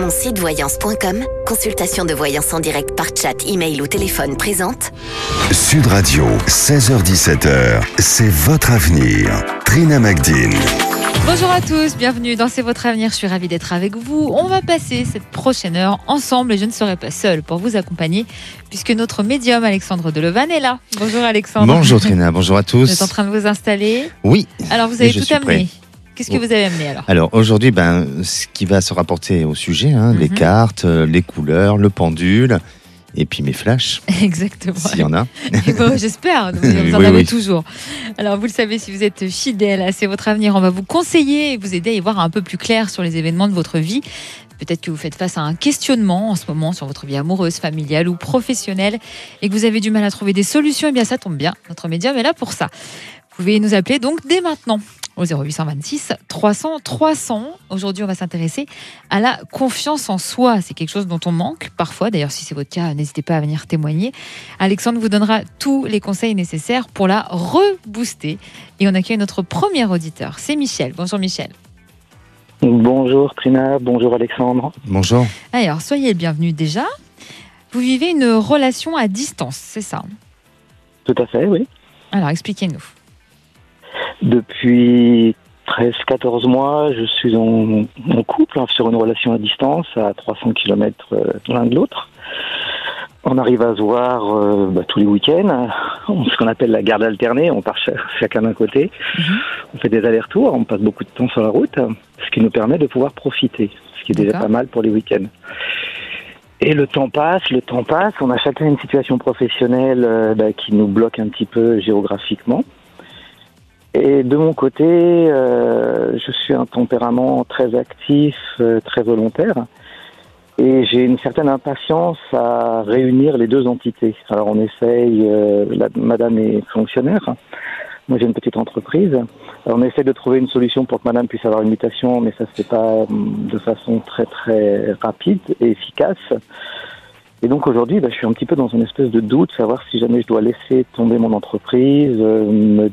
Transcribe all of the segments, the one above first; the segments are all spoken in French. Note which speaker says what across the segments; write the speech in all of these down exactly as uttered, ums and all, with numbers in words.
Speaker 1: mon site voyance point com, consultation de voyance en direct par chat, email ou téléphone présente.
Speaker 2: Sud Radio, seize heures dix-sept heures, c'est votre avenir. Trina Magdine.
Speaker 3: Bonjour à tous, bienvenue dans C'est votre avenir, je suis ravie d'être avec vous. On va passer cette prochaine heure ensemble et je ne serai pas seule pour vous accompagner puisque notre médium Alexandre Delevan est là. Bonjour Alexandre.
Speaker 4: Bonjour Trina, bonjour à tous.
Speaker 3: Vous êtes en train de vous installer ?
Speaker 4: Oui.
Speaker 3: Alors vous avez tout amené.
Speaker 4: Prêt.
Speaker 3: Qu'est-ce que vous avez amené alors ?
Speaker 4: Alors aujourd'hui, ben, ce qui va se rapporter au sujet, hein, mm-hmm. les cartes, les couleurs, le pendule. Et puis mes flashs.
Speaker 3: Exactement.
Speaker 4: S'il y en a.
Speaker 3: Bon, j'espère. Vous
Speaker 4: oui,
Speaker 3: en avez
Speaker 4: oui.
Speaker 3: toujours. Alors, vous le savez, si vous êtes fidèle à C'est votre avenir, on va vous conseiller et vous aider à y voir un peu plus clair sur les événements de votre vie. Peut-être que vous faites face à un questionnement en ce moment sur votre vie amoureuse, familiale ou professionnelle et que vous avez du mal à trouver des solutions. Eh bien, ça tombe bien. Notre médium est là pour ça. Vous pouvez nous appeler donc dès maintenant au zéro huit cent vingt-six trois cents trois cents. Aujourd'hui, on va s'intéresser à la confiance en soi. C'est quelque chose dont on manque parfois. D'ailleurs, si c'est votre cas, n'hésitez pas à venir témoigner. Alexandre vous donnera tous les conseils nécessaires pour la rebooster. Et on accueille notre premier auditeur. C'est Michel. Bonjour Michel.
Speaker 5: Bonjour Trina, bonjour Alexandre.
Speaker 4: Bonjour.
Speaker 3: Alors, soyez le bienvenu déjà. Vous vivez une relation à distance, c'est ça ?
Speaker 5: Tout à fait, oui.
Speaker 3: Alors, expliquez-nous.
Speaker 5: Depuis treize à quatorze mois, je suis en, en couple, hein, sur une relation à distance, à trois cents kilomètres euh, l'un de l'autre. On arrive à se voir euh, bah, tous les week-ends, ce qu'on appelle la garde alternée, on part ch- chacun d'un côté, mm-hmm. on fait des allers-retours, on passe beaucoup de temps sur la route, ce qui nous permet de pouvoir profiter, ce qui est déjà
Speaker 3: D'accord.
Speaker 5: pas mal pour les week-ends. Et le temps passe, le temps passe, on a chacun une situation professionnelle euh, bah, qui nous bloque un petit peu géographiquement. Et de mon côté, euh, je suis un tempérament très actif, euh, très volontaire, et j'ai une certaine impatience à réunir les deux entités. Alors on essaye, euh, la, madame est fonctionnaire, moi j'ai une petite entreprise, alors on essaie de trouver une solution pour que madame puisse avoir une mutation, mais ça se fait pas de façon très très rapide et efficace. Et donc aujourd'hui, bah, je suis un petit peu dans une espèce de doute, savoir si jamais je dois laisser tomber mon entreprise, euh, me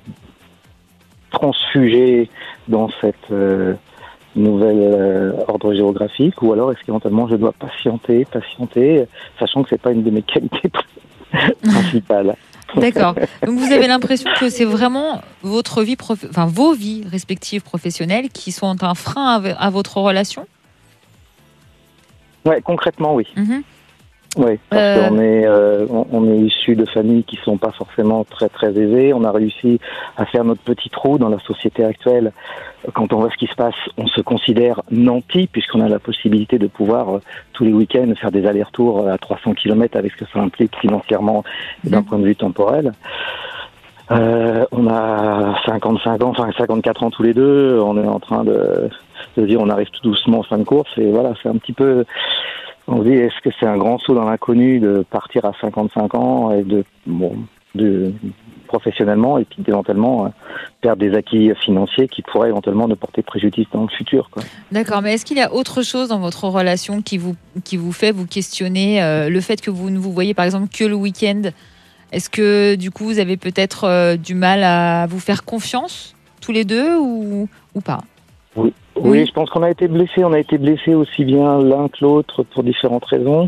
Speaker 5: transfuger dans cette euh, nouvelle euh, ordre géographique, ou alors est-ce qu'éventuellement je dois patienter, patienter, sachant que c'est pas une de mes qualités principales.
Speaker 3: D'accord. Donc vous avez l'impression que c'est vraiment votre vie, prof... enfin vos vies respectives professionnelles qui sont un frein à, à votre relation ?
Speaker 5: Ouais, concrètement oui.
Speaker 3: Mm-hmm.
Speaker 5: Oui, parce
Speaker 3: euh...
Speaker 5: qu'on est, euh, on, on est issus de familles qui sont pas forcément très très aisées. On a réussi à faire notre petit trou dans la société actuelle. Quand on voit ce qui se passe, on se considère nanti puisqu'on a la possibilité de pouvoir euh, tous les week-ends faire des allers-retours à trois cents kilomètres avec ce que ça implique financièrement et d'un mmh. point de vue temporel. Euh, on a cinquante-cinq ans, enfin cinquante-quatre ans tous les deux. On est en train de, de dire on arrive tout doucement en fin de course et voilà, c'est un petit peu. On se dit, est-ce que c'est un grand saut dans l'inconnu de partir à cinquante-cinq ans et de, bon, de professionnellement et puis éventuellement euh, perdre des acquis financiers qui pourraient éventuellement nous porter préjudice dans le futur, quoi.
Speaker 3: D'accord, mais est-ce qu'il y a autre chose dans votre relation qui vous, qui vous fait vous questionner euh, le fait que vous ne vous voyez par exemple que le week-end ? Est-ce que du coup vous avez peut-être euh, du mal à vous faire confiance tous les deux ou, ou pas ?
Speaker 5: Oui. Oui, oui, je pense qu'on a été blessés. On a été blessés aussi bien l'un que l'autre pour différentes raisons.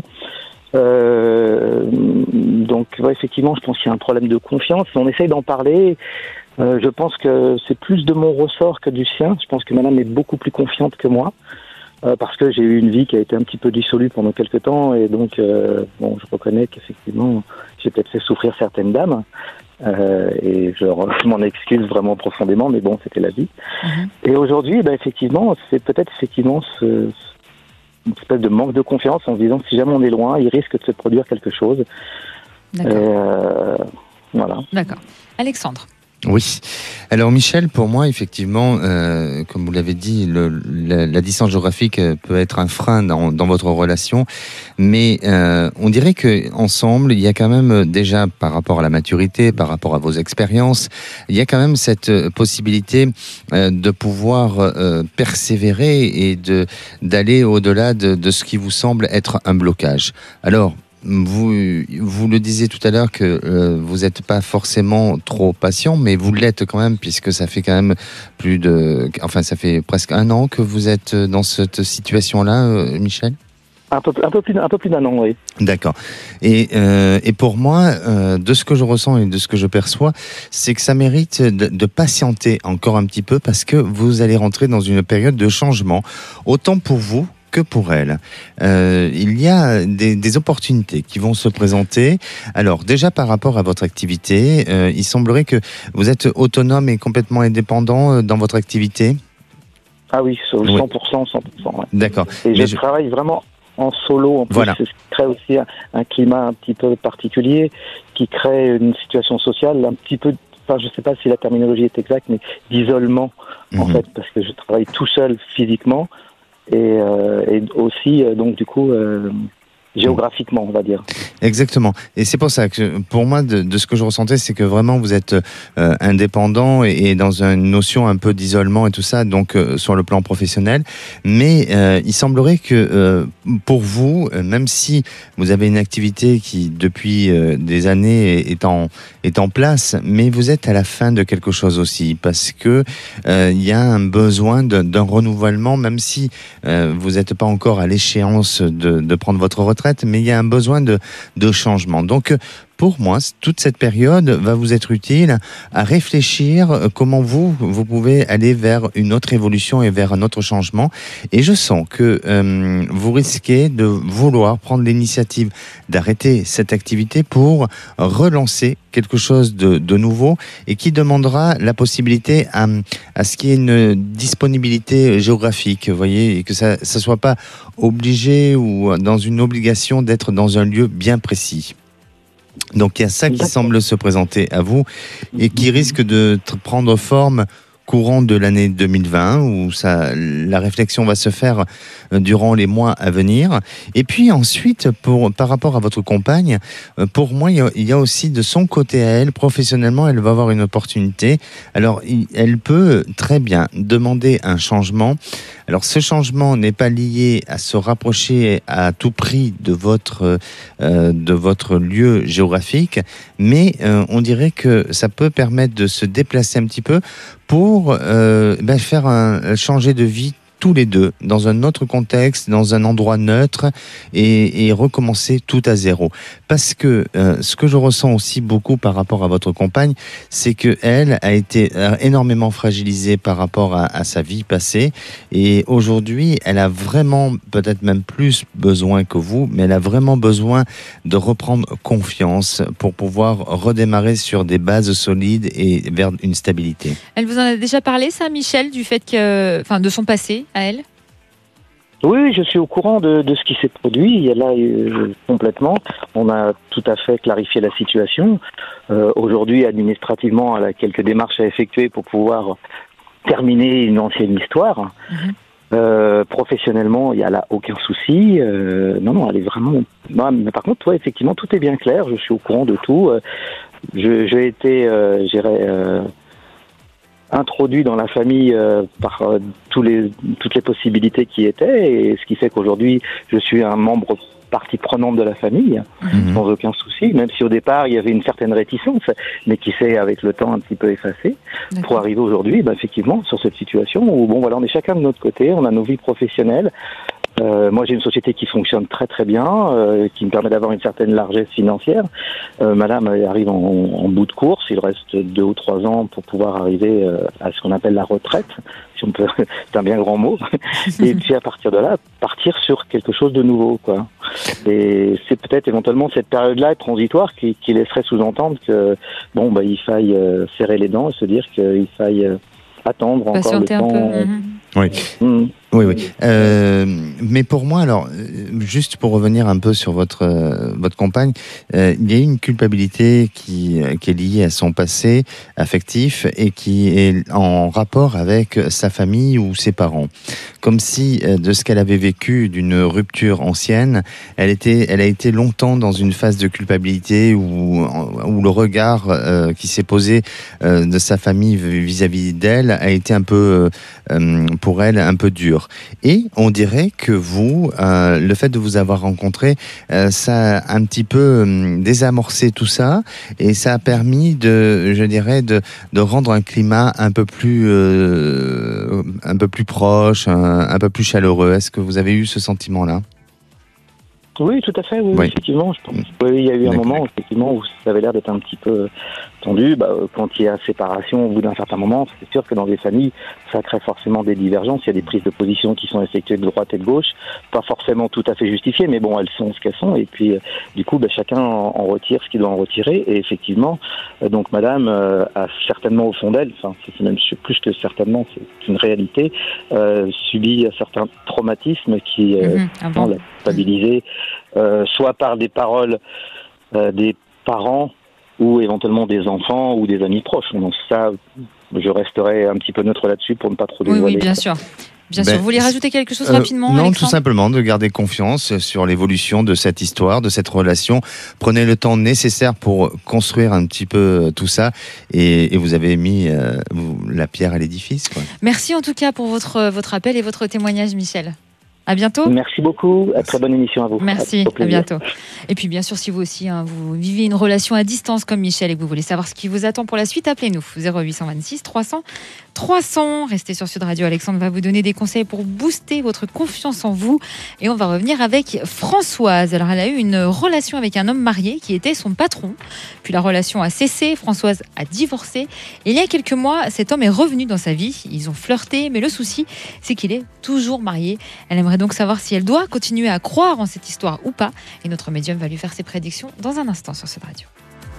Speaker 5: Euh, donc, ouais, effectivement, je pense qu'il y a un problème de confiance. On essaye d'en parler. Euh, je pense que c'est plus de mon ressort que du sien. Je pense que madame est beaucoup plus confiante que moi. Euh, parce que j'ai eu une vie qui a été un petit peu dissolue pendant quelques temps. Et donc, euh, bon, je reconnais qu'effectivement, j'ai peut-être fait souffrir certaines dames. Euh, et je, je m'en excuse vraiment profondément, mais bon, c'était la vie. Mmh. Et aujourd'hui, bah, effectivement, c'est peut-être effectivement ce, une espèce de manque de confiance en se disant que si jamais on est loin, il risque de se produire quelque chose.
Speaker 3: D'accord.
Speaker 5: Euh, voilà.
Speaker 3: D'accord. Alexandre.
Speaker 4: Oui. Alors Michel, pour moi, effectivement, euh, comme vous l'avez dit, le, la, la distance géographique peut être un frein dans, dans votre relation, mais euh, on dirait que ensemble, il y a quand même déjà, par rapport à la maturité, par rapport à vos expériences, il y a quand même cette possibilité euh, de pouvoir euh, persévérer et de d'aller au-delà de, de ce qui vous semble être un blocage. Alors, Vous, vous le disiez tout à l'heure que euh, vous n'êtes pas forcément trop patient, mais vous l'êtes quand même, puisque ça fait quand même plus de... Enfin, ça fait presque un an que vous êtes dans cette situation-là, euh, Michel ?
Speaker 5: Un peu, un peu plus, un peu plus d'un an, oui.
Speaker 4: D'accord. Et, euh, et pour moi, euh, de ce que je ressens et de ce que je perçois, c'est que ça mérite de, de patienter encore un petit peu parce que vous allez rentrer dans une période de changement, autant pour vous que pour elle. Euh, il y a des, des opportunités qui vont se présenter. Alors, déjà par rapport à votre activité, euh, il semblerait que vous êtes autonome et complètement indépendant dans votre activité.
Speaker 5: Ah oui, cent pour cent, cent pour cent. Ouais.
Speaker 4: D'accord.
Speaker 5: Et
Speaker 4: Mais
Speaker 5: je,
Speaker 4: je
Speaker 5: travaille vraiment en solo, en plus,
Speaker 4: Voilà.
Speaker 5: ce qui crée aussi un, un climat un petit peu particulier, qui crée une situation sociale un petit peu, enfin je sais pas si la terminologie est exacte, mais d'isolement,
Speaker 4: Mhm.
Speaker 5: en fait, parce que je travaille tout seul physiquement, et, euh, et aussi, euh, donc du coup, euh, géographiquement, on va dire.
Speaker 4: Exactement. Et c'est pour ça que, pour moi, de, de ce que je ressentais, c'est que vraiment vous êtes euh, indépendant et, et dans une notion un peu d'isolement et tout ça, donc euh, sur le plan professionnel. Mais euh, il semblerait que euh, pour vous, euh, même si vous avez une activité qui depuis euh, des années est, est en est en place, mais vous êtes à la fin de quelque chose aussi, parce que euh, il y a un besoin de, d'un renouvellement, même si euh, vous n'êtes pas encore à l'échéance de, de prendre votre retraite. Mais il y a un besoin de, de changement. Donc, pour moi, toute cette période va vous être utile à réfléchir comment vous, vous pouvez aller vers une autre évolution et vers un autre changement. Et je sens que euh, vous risquez de vouloir prendre l'initiative d'arrêter cette activité pour relancer quelque chose de, de nouveau et qui demandera la possibilité à, à ce qu'il y ait une disponibilité géographique, vous voyez, et que ça ne soit pas obligé ou dans une obligation d'être dans un lieu bien précis. Donc il y a ça qui
Speaker 5: D'accord.
Speaker 4: semble se présenter à vous et qui risque de t- prendre forme courant de l'année deux mille vingt où ça, la réflexion va se faire durant les mois à venir. Et puis ensuite, pour, par rapport à votre compagne, pour moi, il y a, il y a aussi de son côté à elle, professionnellement, elle va avoir une opportunité. Alors, il, elle peut très bien demander un changement. Alors, ce changement n'est pas lié à se rapprocher à tout prix de votre, euh, de votre lieu géographique, mais euh, on dirait que ça peut permettre de se déplacer un petit peu pour euh, ben faire un, changer de vie tous les deux, dans un autre contexte, dans un endroit neutre, et, et recommencer tout à zéro. Parce que euh, ce que je ressens aussi beaucoup par rapport à votre compagne, c'est que elle a été énormément fragilisée par rapport à, à sa vie passée, et aujourd'hui, elle a vraiment, peut-être même plus besoin que vous, mais elle a vraiment besoin de reprendre confiance pour pouvoir redémarrer sur des bases solides et vers une stabilité.
Speaker 3: Elle vous en a déjà parlé, ça, Michel, du fait que, enfin, de son passé à elle?
Speaker 5: Oui, je suis au courant de, de ce qui s'est produit. Là, euh, complètement, on a tout à fait clarifié la situation. Euh, aujourd'hui, administrativement, elle a quelques démarches à effectuer pour pouvoir terminer une ancienne histoire.
Speaker 3: Mhm.
Speaker 5: Euh, professionnellement, il n'y a là aucun souci. Euh, non, non, elle est vraiment... Non, mais par contre, toi, effectivement, tout est bien clair. Je suis au courant de tout. Euh, je, j'ai été, euh, je dirais... Euh, introduit dans la famille euh, par euh, tous les, toutes les possibilités qui étaient, et ce qui fait qu'aujourd'hui je suis un membre partie prenante de la famille,
Speaker 4: Mmh.
Speaker 5: sans aucun souci, même si au départ il y avait une certaine réticence, mais qui s'est avec le temps un petit peu effacée, pour
Speaker 3: D'accord.
Speaker 5: arriver aujourd'hui, bah, effectivement, sur cette situation où bon voilà, on est chacun de notre côté, on a nos vies professionnelles. Euh, moi, j'ai une société qui fonctionne très très bien, euh, qui me permet d'avoir une certaine largesse financière. Euh, madame elle arrive en, en bout de course, il reste deux ou trois ans pour pouvoir arriver euh, à ce qu'on appelle la retraite, si on peut, c'est un bien grand mot. Et puis à partir de là, partir sur quelque chose de nouveau, quoi. Et c'est peut-être éventuellement cette période-là transitoire qui, qui laisserait sous-entendre que bon, bah, il faille euh, serrer les dents et se dire qu'il faille euh, attendre encore le
Speaker 3: Patienter un peu.
Speaker 5: temps.
Speaker 3: Mhm.
Speaker 4: Oui.
Speaker 5: Mmh.
Speaker 4: Oui, oui. Euh, mais pour moi, alors, euh, juste pour revenir un peu sur votre euh, votre compagne, euh, il y a une culpabilité qui euh, qui est liée à son passé affectif et qui est en rapport avec sa famille ou ses parents, comme si euh, de ce qu'elle avait vécu d'une rupture ancienne, elle était, elle a été longtemps dans une phase de culpabilité où où le regard euh, qui s'est posé euh, de sa famille vis-à-vis d'elle a été un peu euh, pour elle un peu dur. Et on dirait que vous, euh, le fait de vous avoir rencontré, euh, ça a un petit peu euh, désamorcé tout ça et ça a permis de, je dirais, de, de rendre un climat un peu plus, euh, un peu plus proche, un, un peu plus chaleureux. Est-ce que vous avez eu ce sentiment-là ?
Speaker 5: Oui, tout à fait, oui,
Speaker 4: Oui.
Speaker 5: effectivement. Je pense. Oui, il y a eu un
Speaker 4: D'accord.
Speaker 5: moment effectivement où ça avait l'air d'être un petit peu tendu. Bah, quand il y a séparation au bout d'un certain moment, c'est sûr que dans des familles, ça crée forcément des divergences. Il y a des prises de position qui sont effectuées de droite et de gauche, pas forcément tout à fait justifiées, mais bon, elles sont ce qu'elles sont. Et puis, euh, du coup, bah, chacun en, en retire ce qu'il doit en retirer. Et effectivement, euh, donc Madame euh, a certainement au fond d'elle, enfin, c'est même plus que certainement, c'est une réalité, euh, subi certains traumatismes qui euh,
Speaker 3: Mhm. Ah bon.
Speaker 5: l'ont stabilisé. Euh, soit par des paroles euh, des parents ou éventuellement des enfants ou des amis proches. Donc ça, je resterai un petit peu neutre là-dessus pour ne pas trop
Speaker 3: Oui,
Speaker 5: dévoiler.
Speaker 3: oui, bien sûr. Bien
Speaker 4: Ben,
Speaker 3: sûr. Vous voulez rajouter quelque chose
Speaker 4: Euh,
Speaker 3: rapidement,
Speaker 4: Non,
Speaker 3: Alexandre ?
Speaker 4: tout simplement de garder confiance sur l'évolution de cette histoire, de cette relation. Prenez le temps nécessaire pour construire un petit peu tout ça et, et vous avez mis euh, vous, la pierre à l'édifice, quoi.
Speaker 3: Merci en tout cas pour votre, votre appel et votre témoignage, Michel. À bientôt.
Speaker 5: Merci beaucoup. À très bonne émission à vous.
Speaker 3: Merci,
Speaker 5: Au
Speaker 3: à
Speaker 5: plaisir.
Speaker 3: bientôt. Et puis bien sûr, si vous aussi, hein, vous vivez une relation à distance comme Michel et que vous voulez savoir ce qui vous attend pour la suite, appelez-nous zéro huit cent vingt-six trois cents trois cents. Restez sur Sud Radio, Alexandre va vous donner des conseils pour booster votre confiance en vous. Et on va revenir avec Françoise. Alors elle a eu une relation avec un homme marié qui était son patron. Puis la relation a cessé, Françoise a divorcé. Et il y a quelques mois, cet homme est revenu dans sa vie. Ils ont flirté, mais le souci, c'est qu'il est toujours marié. Elle aimerait donc savoir si elle doit continuer à croire en cette histoire ou pas. Et notre médium va lui faire ses prédictions dans un instant sur Sud Radio.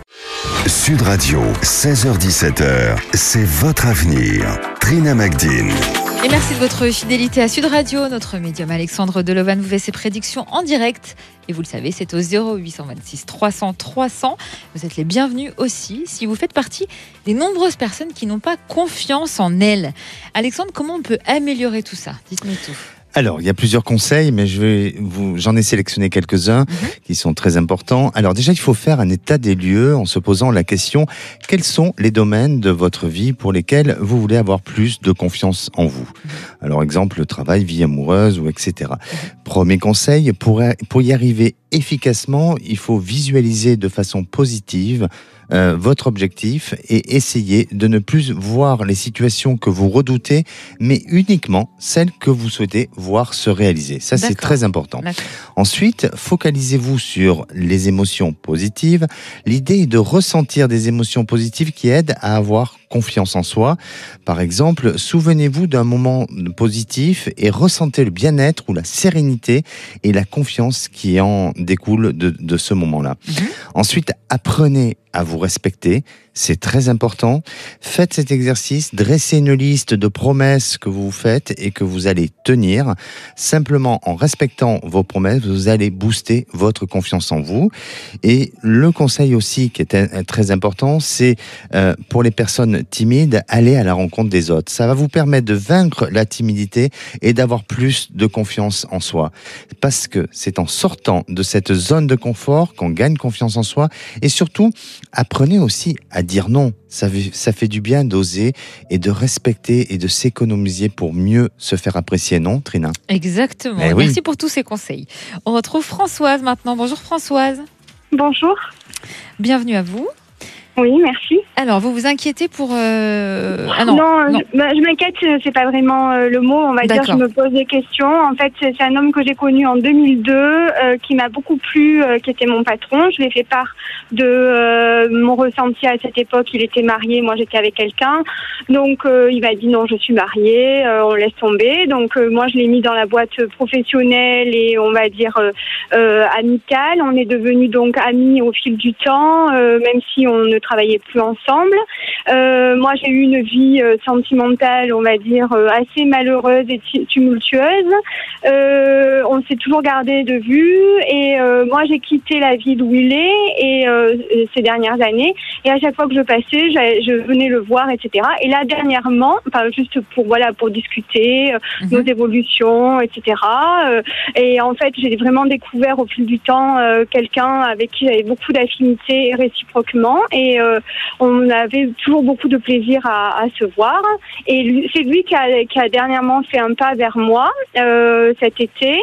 Speaker 2: Sud Radio, seize heures dix-sept heures, c'est votre avenir. Trina Magdine.
Speaker 3: Et merci de votre fidélité à Sud Radio. Notre médium Alexandre Delovan vous fait ses prédictions en direct. Et vous le savez, c'est au zéro huit cent vingt-six trois cents trois cents. Vous êtes les bienvenus aussi si vous faites partie des nombreuses personnes qui n'ont pas confiance en elles. Alexandre, comment on peut améliorer tout ça ? Dites-nous tout.
Speaker 4: Alors, il y a plusieurs conseils, mais je vais vous, j'en ai sélectionné quelques-uns
Speaker 3: Mm-hmm.
Speaker 4: qui sont très importants. Alors déjà, il faut faire un état des lieux en se posant la question, quels sont les domaines de votre vie pour lesquels vous voulez avoir plus de confiance en vous ?
Speaker 3: Mm-hmm.
Speaker 4: Alors, exemple, le travail, vie amoureuse, ou et cetera. Premier conseil, pour, pour y arriver efficacement, il faut visualiser de façon positive Euh, votre objectif et essayer de ne plus voir les situations que vous redoutez, mais uniquement celles que vous souhaitez voir se réaliser. Ça, c'est
Speaker 3: D'accord.
Speaker 4: très important.
Speaker 3: D'accord.
Speaker 4: Ensuite, focalisez-vous sur les émotions positives. L'idée est de ressentir des émotions positives qui aident à avoir confiance en soi. Par exemple, souvenez-vous d'un moment positif et ressentez le bien-être ou la sérénité et la confiance qui en découle de, de ce moment-là.
Speaker 3: Mm-hmm.
Speaker 4: Ensuite, apprenez à vous respecter, c'est très important. Faites cet exercice, dressez une liste de promesses que vous faites et que vous allez tenir. Simplement en respectant vos promesses, vous allez booster votre confiance en vous. Et le conseil aussi qui est très important, c'est euh, pour les personnes timides, aller à la rencontre des autres. Ça va vous permettre de vaincre la timidité et d'avoir plus de confiance en soi. Parce que c'est en sortant de cette zone de confort qu'on gagne confiance en soi. Et surtout, apprenez aussi à dire non. Ça fait, ça fait du bien d'oser et de respecter et de s'économiser pour mieux se faire apprécier, non, Trina ?
Speaker 3: Exactement.
Speaker 4: Eh oui.
Speaker 3: Merci pour tous ces conseils. On retrouve Françoise maintenant. Bonjour Françoise.
Speaker 6: Bonjour.
Speaker 3: Bienvenue à vous.
Speaker 6: Oui, merci.
Speaker 3: Alors, vous vous inquiétez pour... euh, Ah non,
Speaker 6: non,
Speaker 3: non.
Speaker 6: Je, bah, je m'inquiète, c'est pas vraiment euh, le mot, on va dire, je
Speaker 3: D'accord.
Speaker 6: me pose des questions. En fait, c'est c'est un homme que j'ai connu en deux mille deux, euh, qui m'a beaucoup plu, euh, qui était mon patron. Je lui ai fait part de euh, mon ressenti à cette époque. Il était marié, moi j'étais avec quelqu'un. Donc, euh, il m'a dit non, je suis mariée, euh, on laisse tomber. Donc, euh, moi, je l'ai mis dans la boîte professionnelle et on va dire euh, euh, amicale. On est devenus donc amis au fil du temps, euh, même si on ne travaillait plus ensemble. Euh, moi, j'ai eu une vie euh, sentimentale, on va dire, euh, assez malheureuse et t- tumultueuse. Euh, on s'est toujours gardé de vue et euh, moi, j'ai quitté la ville où il est et euh, ces dernières années. Et à chaque fois que je passais, je, je venais le voir, et cetera. Et là, dernièrement, enfin, juste pour voilà, pour discuter euh,
Speaker 3: Mhm.
Speaker 6: nos évolutions, et cetera. Euh, et en fait, j'ai vraiment découvert au fil du temps euh, quelqu'un avec qui j'avais beaucoup d'affinités réciproquement. Et euh, on avait toujours beaucoup de plaisir à, à se voir. Et lui, c'est lui qui a, qui a dernièrement fait un pas vers moi euh, cet été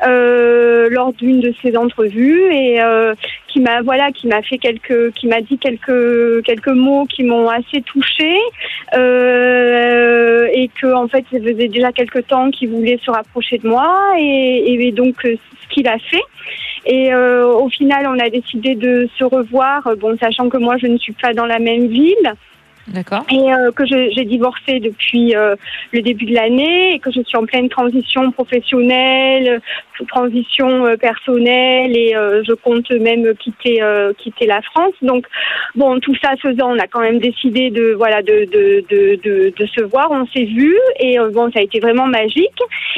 Speaker 6: euh, lors d'une de ses entrevues et euh, qui m'a voilà qui m'a fait quelques qui m'a dit quelques quelques mots qui m'ont assez touchée euh, et que en fait ça faisait déjà quelque temps qu'il voulait se rapprocher de moi et, et donc ce qu'il a fait. Et euh, au final, on a décidé de se revoir, bon, sachant que moi, je ne suis pas dans la même ville.
Speaker 3: D'accord.
Speaker 6: Et euh, que je, j'ai divorcé depuis euh, le début de l'année et que je suis en pleine transition professionnelle, transition euh, personnelle et euh, je compte même quitter euh, quitter la France. Donc bon, tout ça faisant, on a quand même décidé de voilà de de de de, de se voir. On s'est vus et euh, bon, ça a été vraiment magique.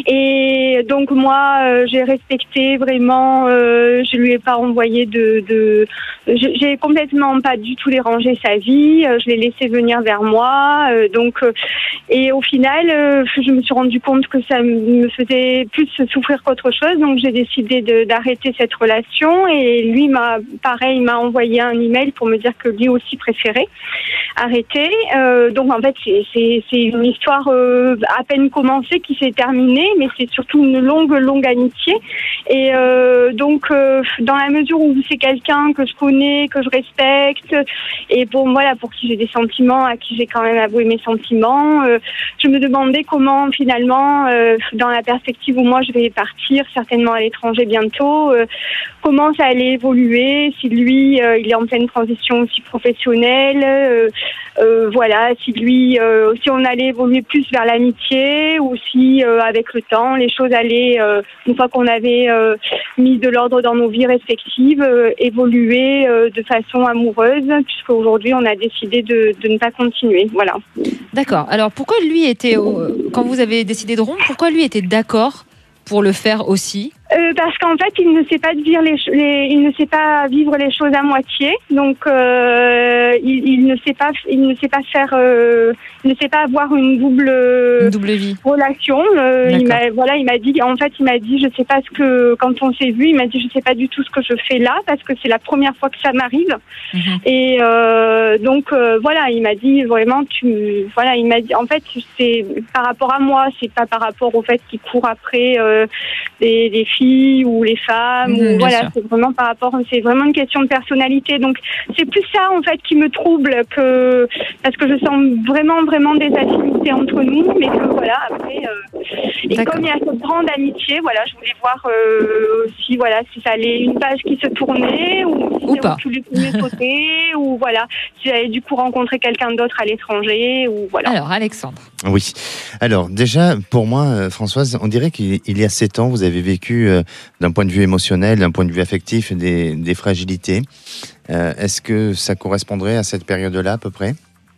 Speaker 6: Et donc moi, euh, j'ai respecté vraiment. Euh, je lui ai pas envoyé de de. J'ai complètement pas du tout dérangé sa vie. Je l'ai laissé venir vers moi, euh, donc euh, et au final, euh, je me suis rendu compte que ça me faisait plus souffrir qu'autre chose, donc j'ai décidé de, d'arrêter cette relation. Et lui m'a, pareil, il m'a envoyé un email pour me dire que lui aussi préférait arrêter. Euh, donc en fait, c'est, c'est, c'est une histoire euh, à peine commencée qui s'est terminée, mais c'est surtout une longue, longue amitié. Et euh, donc, euh, dans la mesure où c'est quelqu'un que je connais, que je respecte, et bon, voilà, pour qui j'ai des sentiments, à qui j'ai quand même avoué mes sentiments. Euh, je me demandais comment finalement, euh, dans la perspective où moi je vais partir certainement à l'étranger bientôt, euh, comment ça allait évoluer, si lui euh, il est en pleine transition aussi professionnelle, euh, euh, voilà, si lui, euh, si on allait évoluer plus vers l'amitié ou si euh, avec le temps les choses allaient, euh, une fois qu'on avait euh, mis de l'ordre dans nos vies respectives, euh, évoluer euh, de façon amoureuse, puisque aujourd'hui on a décidé de, de ne pas continuer. Voilà.
Speaker 3: D'accord. Alors pourquoi lui était, euh, quand vous avez décidé de rompre, pourquoi lui était d'accord pour le faire aussi?
Speaker 6: Euh, parce qu'en fait, il ne sait pas vivre les, les, il ne sait pas vivre les choses à moitié. Donc, euh, il, il ne sait pas, il ne sait pas faire, euh, il ne sait pas avoir une double,
Speaker 3: une double vie.
Speaker 6: relation. Euh, il m'a, voilà, il m'a dit, en fait, il m'a dit, je sais pas ce que, quand on s'est vu, il m'a dit, je sais pas du tout ce que je fais là, parce que c'est la première fois que ça m'arrive. Mm-hmm. Et euh, donc, euh, voilà, il m'a dit vraiment, tu, voilà, il m'a dit, en fait, c'est par rapport à moi, c'est pas par rapport au fait qu'il court après euh, des, des filles ou les femmes, mmh, ou voilà, sûr. C'est vraiment par rapport, c'est vraiment une question de personnalité. Donc c'est plus ça en fait qui me trouble, que parce que je sens vraiment vraiment des affinités entre nous, mais que voilà après euh, et D'accord. comme il y a cette grande amitié, voilà, je voulais voir euh, si voilà si ça allait une page qui se tournait ou si
Speaker 3: ou pas.
Speaker 6: tous les premiers sauter ou voilà si j'allais du coup rencontrer quelqu'un d'autre à l'étranger ou voilà.
Speaker 3: Alors Alexandre.
Speaker 4: Oui. Alors déjà pour moi, Françoise, on dirait qu'il y a sept ans, vous avez vécu euh, d'un point de vue émotionnel, d'un point de vue affectif, des, des fragilités. Euh, est-ce que ça correspondrait à cette période-là à peu près ?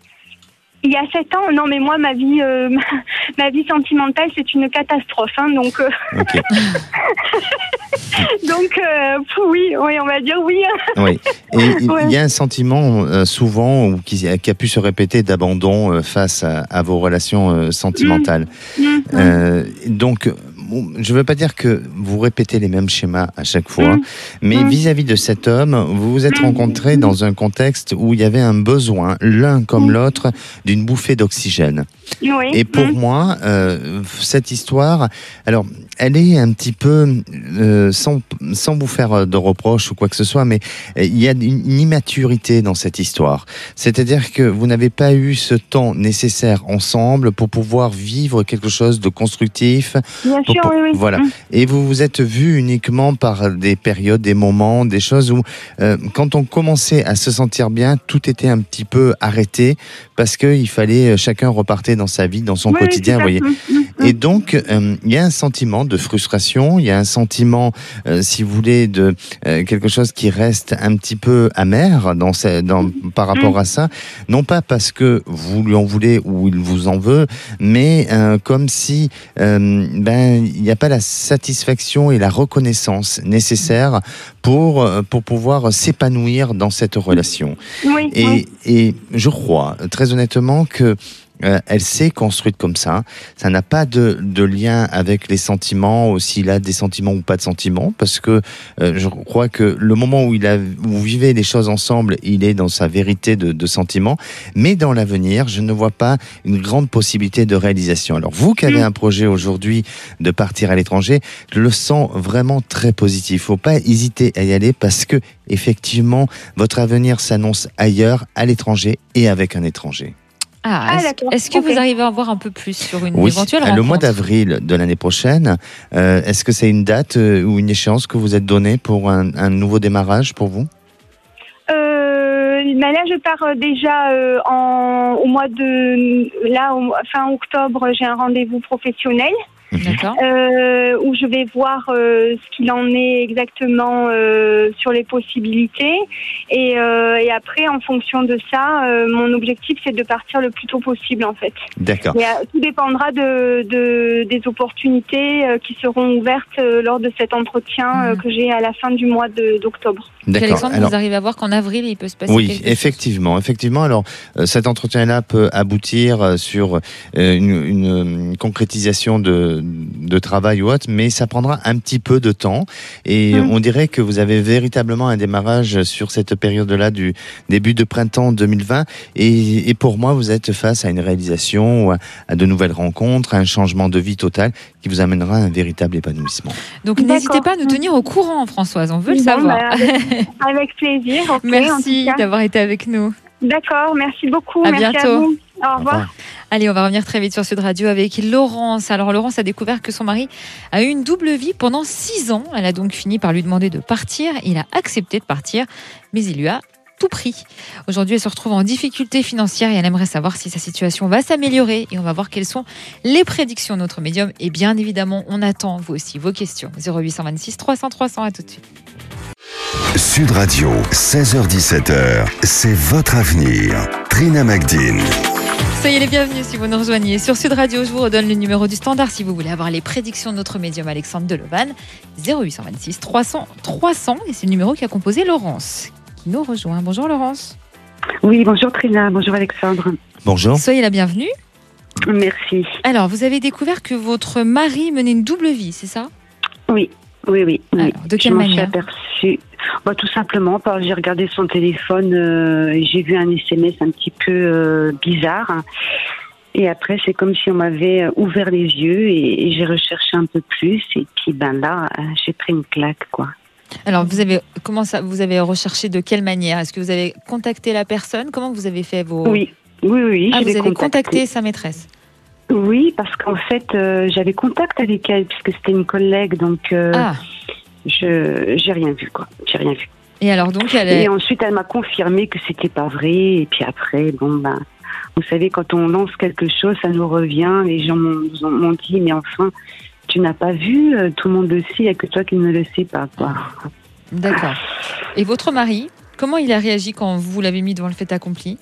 Speaker 6: Il y a sept ans, non mais moi ma vie, euh, ma, ma vie sentimentale c'est une catastrophe, hein, donc. Euh... Okay. donc euh, oui, oui, on va dire oui.
Speaker 4: Oui. Et il ouais. y a un sentiment euh, souvent ou qui, qui a pu se répéter d'abandon euh, face à, à vos relations euh, sentimentales. Mmh. Mmh. Euh, donc. Je ne veux pas dire que vous répétez les mêmes schémas à chaque fois, mmh. mais mmh. vis-à-vis de cet homme, vous vous êtes rencontrés dans un contexte où il y avait un besoin, l'un comme l'autre, d'une bouffée d'oxygène.
Speaker 6: Oui.
Speaker 4: Et pour mmh. moi, euh, cette histoire, alors, elle est un petit peu, euh, sans, sans vous faire de reproches ou quoi que ce soit, mais il y a une immaturité dans cette histoire. C'est-à-dire que vous n'avez pas eu ce temps nécessaire ensemble pour pouvoir vivre quelque chose de constructif.
Speaker 6: Bien sûr.
Speaker 4: Pour,
Speaker 6: oui, oui.
Speaker 4: Voilà. Mmh. Et vous vous êtes vus uniquement par des périodes, des moments, des choses où, euh, quand on commençait à se sentir bien, tout était un petit peu arrêté parce qu'il fallait chacun repartir dans sa vie, dans son
Speaker 6: oui,
Speaker 4: quotidien,
Speaker 6: oui,
Speaker 4: vous voyez. Mmh. Et donc, euh, il y a un sentiment de frustration, il y a un sentiment, euh, si vous voulez, de euh, quelque chose qui reste un petit peu amer dans, ce, dans par rapport mmh. à ça. Non pas parce que vous lui en voulez ou il vous en veut, mais euh, comme si, euh, ben, il n'y a pas la satisfaction et la reconnaissance nécessaire pour, pour pouvoir s'épanouir dans cette relation.
Speaker 6: Oui,
Speaker 4: et,
Speaker 6: oui.
Speaker 4: et je crois, très honnêtement, que Euh, elle s'est construite comme ça. Ça n'a pas de, de lien avec les sentiments, ou s'il a des sentiments ou pas de sentiments, parce que euh, je crois que le moment où, il a, où vous vivez les choses ensemble, il est dans sa vérité de, de sentiments. Mais dans l'avenir, je ne vois pas une grande possibilité de réalisation. Alors vous qui avez un projet aujourd'hui de partir à l'étranger, je le sens vraiment très positif. Il ne faut pas hésiter à y aller parce que effectivement, votre avenir s'annonce ailleurs, à l'étranger et avec un étranger.
Speaker 3: Ah,
Speaker 6: Ah,
Speaker 3: est-ce,
Speaker 6: d'accord.
Speaker 3: est-ce que
Speaker 6: Ok.
Speaker 3: vous arrivez à en voir un peu plus sur une
Speaker 4: Oui,
Speaker 3: éventuelle
Speaker 4: euh,
Speaker 3: rencontre?
Speaker 4: le mois d'avril de l'année prochaine, euh, est-ce que c'est une date euh, ou une échéance que vous êtes donnée pour un, un nouveau démarrage pour vous?
Speaker 6: Euh, ben là, je pars euh, déjà euh, en, au mois de là, au, fin octobre, j'ai un rendez-vous professionnel
Speaker 3: D'accord.
Speaker 6: euh, où je vais voir euh, ce qu'il en est exactement euh, sur les possibilités et, euh, et après, en fonction de ça, euh, mon objectif c'est de partir le plus tôt possible en fait.
Speaker 4: D'accord.
Speaker 6: Mais, euh, tout dépendra de, de des opportunités euh, qui seront ouvertes euh, lors de cet entretien euh,
Speaker 3: Mhm.
Speaker 6: que j'ai à la fin du mois de, d'octobre.
Speaker 4: D'accord.
Speaker 3: Alexandre,
Speaker 4: Alors,
Speaker 3: vous arrivez à voir qu'en avril, il peut se passer
Speaker 4: oui,
Speaker 3: quelque chose.
Speaker 4: effectivement, effectivement. Alors, euh, cet entretien-là peut aboutir euh, sur euh, une, une, une concrétisation de, de travail ou autre, mais ça prendra un petit peu de temps. Et
Speaker 6: Mm.
Speaker 4: on dirait que vous avez véritablement un démarrage sur cette période-là du début de printemps deux mille vingt. Et, et pour moi, vous êtes face à une réalisation, ou à, à de nouvelles rencontres, à un changement de vie total qui vous amènera à un véritable épanouissement.
Speaker 3: Donc
Speaker 6: D'accord.
Speaker 3: n'hésitez pas à nous tenir au courant, Françoise, on veut le
Speaker 6: Bon,
Speaker 3: savoir.
Speaker 6: bah, avec, avec plaisir. ok, en
Speaker 3: Merci
Speaker 6: tout cas.
Speaker 3: d'avoir été avec nous.
Speaker 6: D'accord, merci beaucoup.
Speaker 3: À
Speaker 6: merci
Speaker 3: bientôt.
Speaker 6: à vous. Au
Speaker 4: Au
Speaker 6: revoir.
Speaker 4: revoir.
Speaker 3: Allez, on va revenir très vite sur Sud Radio avec Laurence. Alors Laurence a découvert que son mari a eu une double vie pendant six ans. Elle a donc fini par lui demander de partir. Il a accepté de partir, mais il lui a tout pris. Aujourd'hui, elle se retrouve en difficulté financière et elle aimerait savoir si sa situation va s'améliorer. Et on va voir quelles sont les prédictions de notre médium. Et bien évidemment, on attend vous aussi vos questions. zéro huit deux six trois cents trois cents, à tout de suite.
Speaker 2: Sud Radio, seize heures dix-sept heures, c'est votre avenir. Trina Magdine.
Speaker 3: Soyez les bienvenus si vous nous rejoignez. Sur Sud Radio, je vous redonne le numéro du standard si vous voulez avoir les prédictions de notre médium Alexandre Delevan. zéro huit deux six trois cents trois cents. Et c'est le numéro qui a composé Laurence, qui nous rejoint. Bonjour Laurence.
Speaker 7: Oui, bonjour Trina, bonjour Alexandre.
Speaker 4: Bonjour.
Speaker 3: Soyez la bienvenue.
Speaker 7: Merci.
Speaker 3: Alors, vous avez découvert que votre mari menait une double vie, c'est ça?
Speaker 7: Oui, oui, oui. oui.
Speaker 3: Alors, de quelle
Speaker 7: Je m'en suis
Speaker 3: manière?
Speaker 7: aperçue. Bah, tout simplement, parce que j'ai regardé son téléphone euh, et j'ai vu un S M S un petit peu euh, bizarre. Et après, c'est comme si on m'avait ouvert les yeux et, et j'ai recherché un peu plus. Et puis, ben là, euh, j'ai pris une claque, quoi.
Speaker 3: Alors, vous avez comment ça? Vous avez recherché de quelle manière? Est-ce que vous avez contacté la personne? Comment vous avez fait vos?
Speaker 7: Oui, oui, oui.
Speaker 3: Ah,
Speaker 7: je
Speaker 3: vous
Speaker 7: l'ai
Speaker 3: avez
Speaker 7: contacté.
Speaker 3: contacté sa maîtresse.
Speaker 7: Oui, parce qu'en fait, euh, j'avais contact avec elle puisque c'était une collègue, donc euh,
Speaker 3: Ah.
Speaker 7: je j'ai rien vu, quoi. J'ai rien vu.
Speaker 3: Et alors donc, elle est...
Speaker 7: Et ensuite, elle m'a confirmé que c'était pas vrai. Et puis après, bon, ben, vous savez, quand on lance quelque chose, ça nous revient. Les gens m'ont, m'ont dit, mais enfin, tu n'as pas vu, tout le monde le sait, il n'y a que toi qui ne le sais pas, quoi.
Speaker 3: D'accord. Et votre mari, comment il a réagi quand vous l'avez mis devant le fait accompli?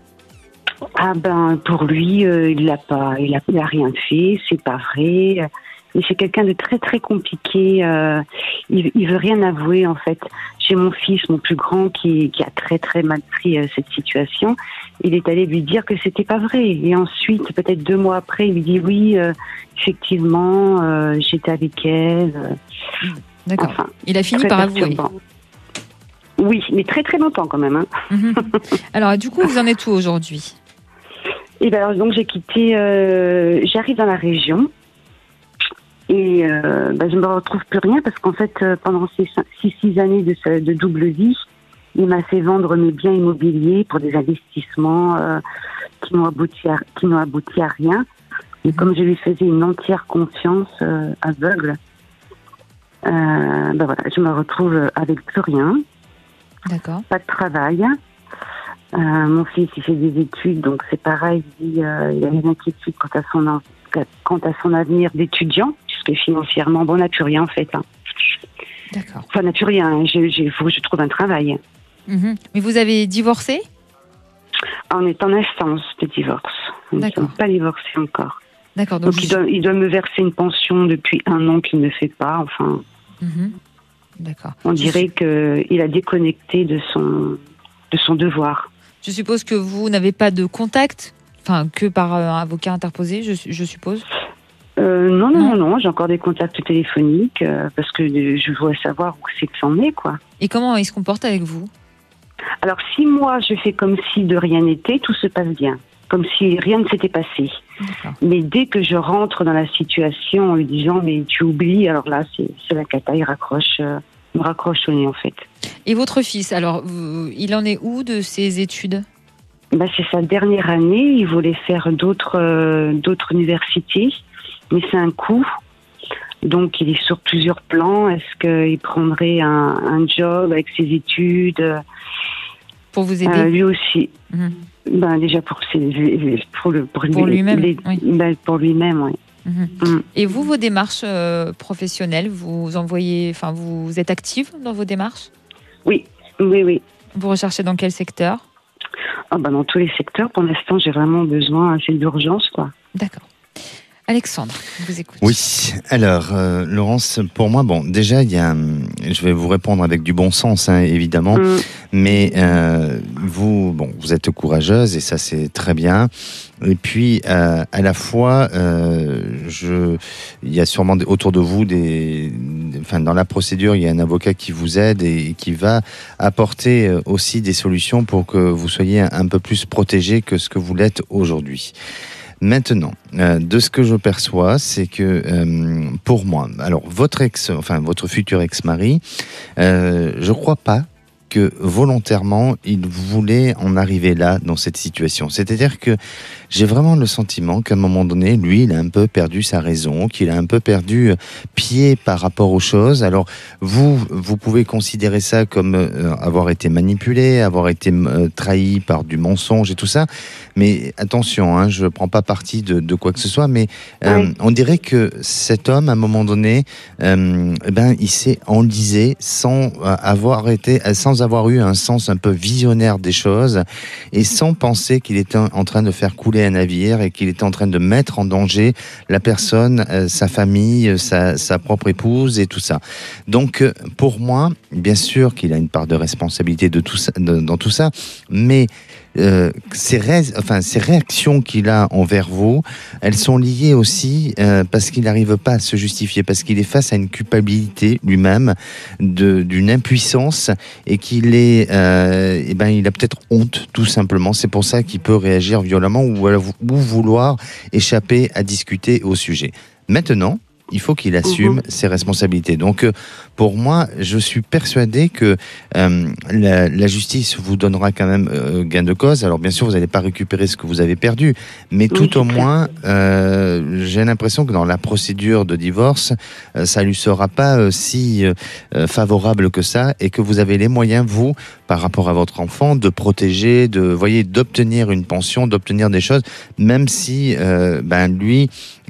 Speaker 7: Ah ben, pour lui, euh, il n'a pas, il a, il a rien fait, c'est pas vrai. Mais c'est quelqu'un de très très compliqué. Euh, il, il veut rien avouer en fait. J'ai mon fils, mon plus grand, qui, qui a très très mal pris euh, cette situation. Il est allé lui dire que c'était pas vrai. Et ensuite, peut-être deux mois après, il lui dit oui, euh, effectivement, euh, j'étais avec elle. Euh,
Speaker 3: D'accord.
Speaker 7: enfin,
Speaker 3: Il a fini
Speaker 7: très
Speaker 3: par avouer.
Speaker 7: perturbant. Oui, mais très très longtemps quand même. Hein.
Speaker 3: Mhm. Alors, du coup, vous en êtes où aujourd'hui?
Speaker 7: Et ben alors, donc j'ai quitté, euh, j'arrive dans la région et euh, ben, je me retrouve plus rien parce qu'en fait euh, pendant ces six six années de, ce- de double vie, il m'a fait vendre mes biens immobiliers pour des investissements euh, qui n'ont abouti à, qui n'ont abouti à rien. Et comme je lui faisais une entière confiance euh, aveugle, euh, ben voilà, je me retrouve avec plus rien,
Speaker 3: D'accord.
Speaker 7: pas de travail. Euh, mon fils, il fait des études, donc c'est pareil, il, dit, euh, il a des inquiétudes quant à son, en- quant à son avenir d'étudiant, puisque financièrement, bon, on n'a plus rien en fait. Hein.
Speaker 3: D'accord.
Speaker 7: Enfin, on n'a plus rien, il faut que je trouve un travail.
Speaker 3: Mhm. Mais vous avez divorcé?
Speaker 7: On est en instance de divorce, on ne
Speaker 3: D'accord.
Speaker 7: sommes pas divorcés encore.
Speaker 3: D'accord. Donc,
Speaker 7: Donc il doit, il doit me verser une pension depuis un an qu'il ne fait pas, enfin,
Speaker 3: Mhm. D'accord.
Speaker 7: on
Speaker 3: Je
Speaker 7: dirait qu'il a déconnecté de son, de son devoir.
Speaker 3: Je suppose que vous n'avez pas de contact, enfin que par euh, un avocat interposé, je, je suppose.
Speaker 7: Euh, non, non,
Speaker 3: Non.
Speaker 7: non, non, j'ai encore des contacts téléphoniques euh, parce que euh, je voudrais savoir où c'est que ça en est, quoi.
Speaker 3: Et comment il se comporte avec vous?
Speaker 7: Alors, si moi je fais comme si de rien n'était, tout se passe bien, comme si rien ne s'était passé.
Speaker 3: D'accord.
Speaker 7: Mais dès que je rentre dans la situation en lui disant mais tu oublies, alors là c'est c'est la cata, il raccroche, euh, me raccroche au nez en fait.
Speaker 3: Et votre fils, alors, vous- il en est où de ses études?
Speaker 7: bah, c'est sa dernière année. Il voulait faire d'autres, euh, d'autres universités, mais c'est un coût. Donc, il est sur plusieurs plans. Est-ce qu'il prendrait un, un job avec ses études
Speaker 3: pour vous aider
Speaker 7: euh, lui aussi.
Speaker 3: Mmh.
Speaker 7: Ben, déjà pour, ses, pour, le, pour,
Speaker 3: pour
Speaker 7: lui,
Speaker 3: lui-même.
Speaker 7: Les,
Speaker 3: oui.
Speaker 7: ben, pour lui-même, oui.
Speaker 3: Mmh. Mmh. Et vous, vos démarches euh, professionnelles, vous envoyez, enfin, vous êtes active dans vos démarches?
Speaker 7: Oui, oui, oui.
Speaker 3: Vous recherchez dans quel secteur?
Speaker 7: Ah ben, dans tous les secteurs. Pour l'instant, j'ai vraiment besoin, c'est d'urgence, quoi.
Speaker 3: D'accord. Alexandre, je vous écoute.
Speaker 4: Oui, alors, euh, Laurence, pour moi, bon, déjà, il y a, je vais vous répondre avec du bon sens, hein, évidemment, mmh. mais euh, vous, bon, vous êtes courageuse et ça, c'est très bien. Et puis, euh, à la fois, euh, je, il y a sûrement autour de vous des, enfin, dans la procédure, il y a un avocat qui vous aide et qui va apporter aussi des solutions pour que vous soyez un peu plus protégé que ce que vous l'êtes aujourd'hui. Maintenant, euh, de ce que je perçois, c'est que euh, pour moi, alors votre ex, enfin votre futur ex-mari, euh, je crois pas que volontairement il voulait en arriver là dans cette situation. C'est-à-dire que j'ai vraiment le sentiment qu'à un moment donné, lui, il a un peu perdu sa raison, qu'il a un peu perdu pied par rapport aux choses. Alors vous, vous pouvez considérer ça comme euh, avoir été manipulé, avoir été euh, trahi par du mensonge et tout ça. Mais attention, hein, je prends pas parti de, de quoi que ce soit, mais euh, oui. on dirait que cet homme, à un moment donné, euh, ben, il s'est enlisé sans avoir été, sans avoir eu un sens un peu visionnaire des choses et sans penser qu'il était en train de faire couler un navire et qu'il était en train de mettre en danger la personne, euh, sa famille, sa, sa propre épouse et tout ça. Donc, euh, pour moi, bien sûr qu'il a une part de responsabilité de tout ça, de, dans tout ça, mais Euh, ces, ré... enfin, ces réactions qu'il a envers vous, elles sont liées aussi euh, parce qu'il n'arrive pas à se justifier, parce qu'il est face à une culpabilité lui-même, de, d'une impuissance et qu'il est, euh, eh ben, il a peut-être honte tout simplement. C'est pour ça qu'il peut réagir violemment ou, ou vouloir échapper à discuter au sujet. Maintenant, il faut qu'il assume mmh. ses responsabilités. Donc, euh, pour moi, je suis persuadé que euh, la, la justice vous donnera quand même euh, gain de cause. Alors, bien sûr, vous n'allez pas récupérer ce que vous avez perdu, mais oui, tout au moins, euh, j'ai l'impression que dans la procédure de divorce, euh, ça lui sera pas euh, si euh, favorable que ça, et que vous avez les moyens, vous, par rapport à votre enfant, de protéger, de, voyez, d'obtenir une pension, d'obtenir des choses, même si, euh, ben lui,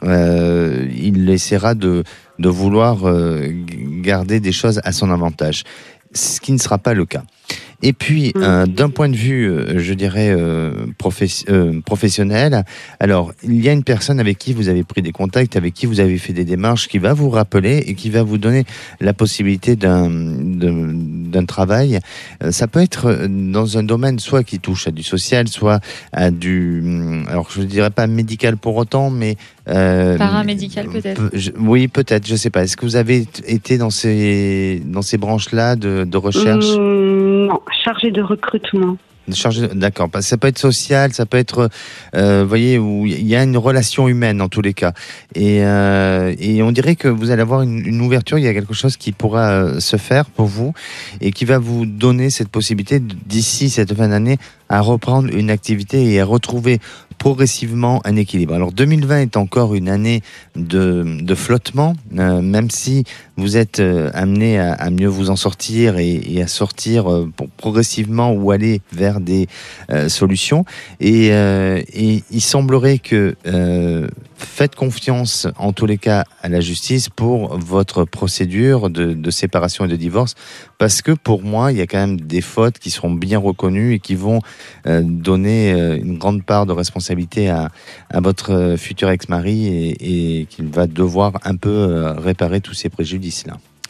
Speaker 4: euh, il essaiera de, de vouloir euh, garder des choses à son avantage, ce qui ne sera pas le cas. Et puis, mmh. euh, d'un point de vue, euh, je dirais, euh, professe- euh, professionnel, alors, il y a une personne avec qui vous avez pris des contacts, avec qui vous avez fait des démarches, qui va vous rappeler et qui va vous donner la possibilité d'un, de, d'un travail. Euh, ça peut être dans un domaine soit qui touche à du social, soit à du, alors je ne dirais pas médical pour autant, mais... Euh,
Speaker 3: paramédical peut-être
Speaker 4: je, Oui, peut-être, je ne sais pas. Est-ce que vous avez été dans ces, dans ces branches-là de, de recherche ?
Speaker 7: mmh, Non, chargé de recrutement.
Speaker 4: Chargé, d'accord. Ça peut être social, ça peut être, euh, vous voyez, où il y a une relation humaine en tous les cas. Et, euh, et on dirait que vous allez avoir une, une ouverture, il y a quelque chose qui pourra euh, se faire pour vous et qui va vous donner cette possibilité d'ici cette fin d'année à reprendre une activité et à retrouver progressivement un équilibre. Alors deux mille vingt est encore une année de, de flottement, euh, même si vous êtes euh, amené à, à mieux vous en sortir et, et à sortir euh, pour progressivement ou aller vers des euh, solutions. Et, euh, et il semblerait que euh, faites confiance en tous les cas à la justice pour votre procédure de, de séparation et de divorce, parce que pour moi, il y a quand même des fautes qui seront bien reconnues et qui vont euh, donner euh, une grande part de responsabilité à, à votre futur ex-mari et, et qu'il va devoir un peu euh, réparer tous ces préjudices-là.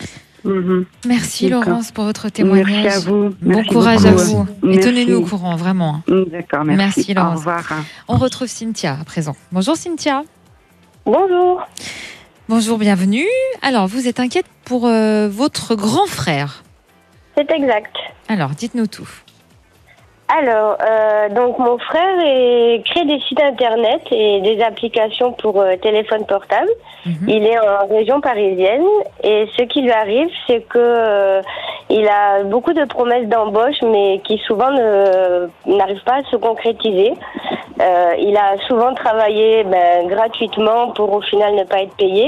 Speaker 3: Mmh. Merci D'accord. Laurence pour votre témoignage.
Speaker 7: Merci à vous.
Speaker 3: Bon
Speaker 7: merci
Speaker 3: courage
Speaker 7: beaucoup.
Speaker 3: à vous.
Speaker 7: Merci.
Speaker 3: Et tenez-nous au courant, vraiment.
Speaker 7: D'accord, merci.
Speaker 3: Merci Laurence.
Speaker 7: Au revoir.
Speaker 3: On retrouve Cynthia à présent. Bonjour Cynthia.
Speaker 8: Bonjour.
Speaker 3: Bonjour, bienvenue. Alors, vous êtes inquiète pour euh, votre grand frère.
Speaker 8: C'est exact.
Speaker 3: Alors, dites-nous tout.
Speaker 8: Alors, euh, donc mon frère est, crée des sites internet et des applications pour euh, téléphone portable. Mm-hmm. Il est en région parisienne et ce qui lui arrive, c'est que euh, Il a beaucoup de promesses d'embauche, mais qui souvent ne, n'arrivent pas à se concrétiser. Euh, il a souvent travaillé ben, gratuitement pour au final ne pas être payé.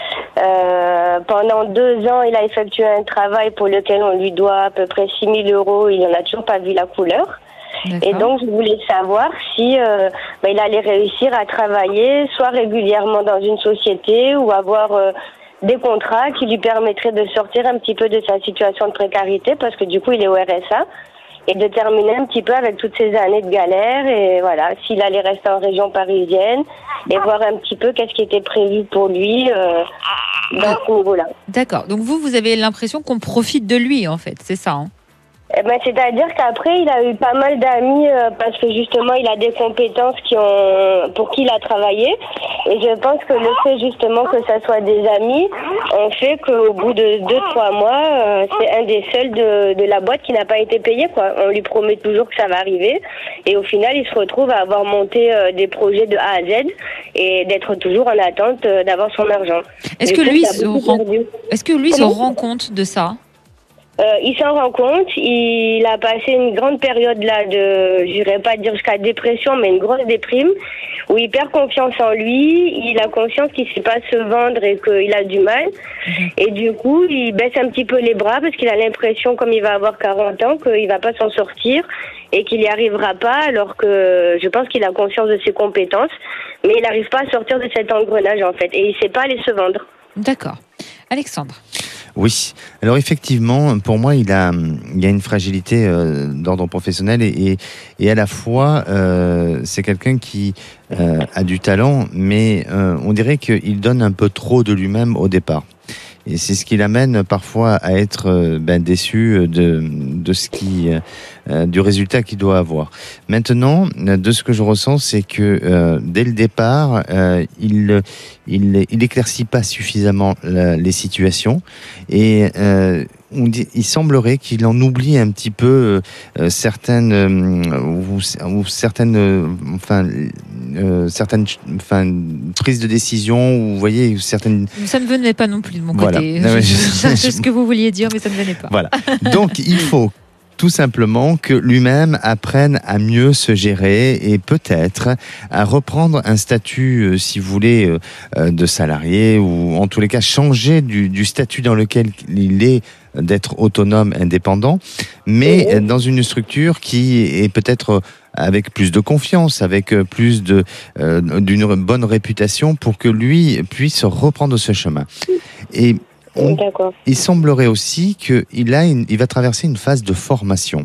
Speaker 8: Euh, pendant deux ans, il a effectué un travail pour lequel on lui doit à peu près six mille euros. Il n'en a toujours pas vu la couleur. D'accord. Et donc, je voulais savoir si euh, ben, il allait réussir à travailler, soit régulièrement dans une société ou avoir euh, des contrats qui lui permettraient de sortir un petit peu de sa situation de précarité, parce que du coup, il est au R S A, et de terminer un petit peu avec toutes ces années de galère. Et voilà, s'il allait rester en région parisienne et voir un petit peu qu'est-ce qui était prévu pour lui euh, dans ce niveau-là.
Speaker 3: D'accord. Donc vous, vous avez l'impression qu'on profite de lui, en fait, c'est ça, hein?
Speaker 8: Eh ben, c'est-à-dire qu'après, il a eu pas mal d'amis euh, parce que justement, il a des compétences qui ont, pour qui il a travaillé. Et je pense que le fait justement que ça soit des amis, on fait qu'au bout de deux, trois mois, euh, c'est un des seuls de, de la boîte qui n'a pas été payé, quoi. On lui promet toujours que ça va arriver. Et au final, il se retrouve à avoir monté euh, des projets de A à Z et d'être toujours en attente euh, d'avoir son argent.
Speaker 3: Est-ce que, lui se rend... Est-ce que lui se rend compte de ça?
Speaker 8: Euh, il s'en rend compte. Il a passé une grande période là de, je dirais pas dire jusqu'à dépression, mais une grosse déprime, où il perd confiance en lui. Il a conscience qu'il ne sait pas se vendre et qu'il a du mal. Mmh. Et du coup, il baisse un petit peu les bras parce qu'il a l'impression, comme il va avoir quarante ans, qu'il va pas s'en sortir et qu'il n'y arrivera pas, alors que je pense qu'il a conscience de ses compétences, mais il n'arrive pas à sortir de cet engrenage en fait. Et il ne sait pas aller se vendre.
Speaker 3: D'accord. Alexandre.
Speaker 4: Oui, alors effectivement, pour moi, il a, il y a une fragilité euh, d'ordre professionnel et, et, et à la fois, euh, c'est quelqu'un qui euh, a du talent, mais euh, on dirait qu'il donne un peu trop de lui-même au départ. Et c'est ce qui l'amène parfois à être euh, ben, déçu de, de ce qui, euh, du résultat qu'il doit avoir. Maintenant, de ce que je ressens, c'est que euh, dès le départ, euh, il, il, il éclaircit pas suffisamment la, les situations et euh, on dit, il semblerait qu'il en oublie un petit peu euh, certaines euh, ou, ou certaines euh, enfin euh, certaines enfin prises de décision, ou vous voyez certaines.
Speaker 3: Ça ne venait pas non plus de mon
Speaker 4: voilà.
Speaker 3: côté.
Speaker 4: Non,
Speaker 3: je,
Speaker 4: je,
Speaker 3: je, je sais ce que vous vouliez dire, mais ça ne venait pas.
Speaker 4: Voilà. Donc il faut tout simplement que lui-même apprenne à mieux se gérer et peut-être à reprendre un statut, euh, si vous voulez, euh, de salarié, ou en tous les cas changer du, du statut dans lequel il est, d'être autonome, indépendant, mais dans une structure qui est peut-être avec plus de confiance, avec plus de euh, d'une bonne réputation, pour que lui puisse reprendre ce chemin. Et on, il semblerait aussi qu'il a une, il va traverser une phase de formation.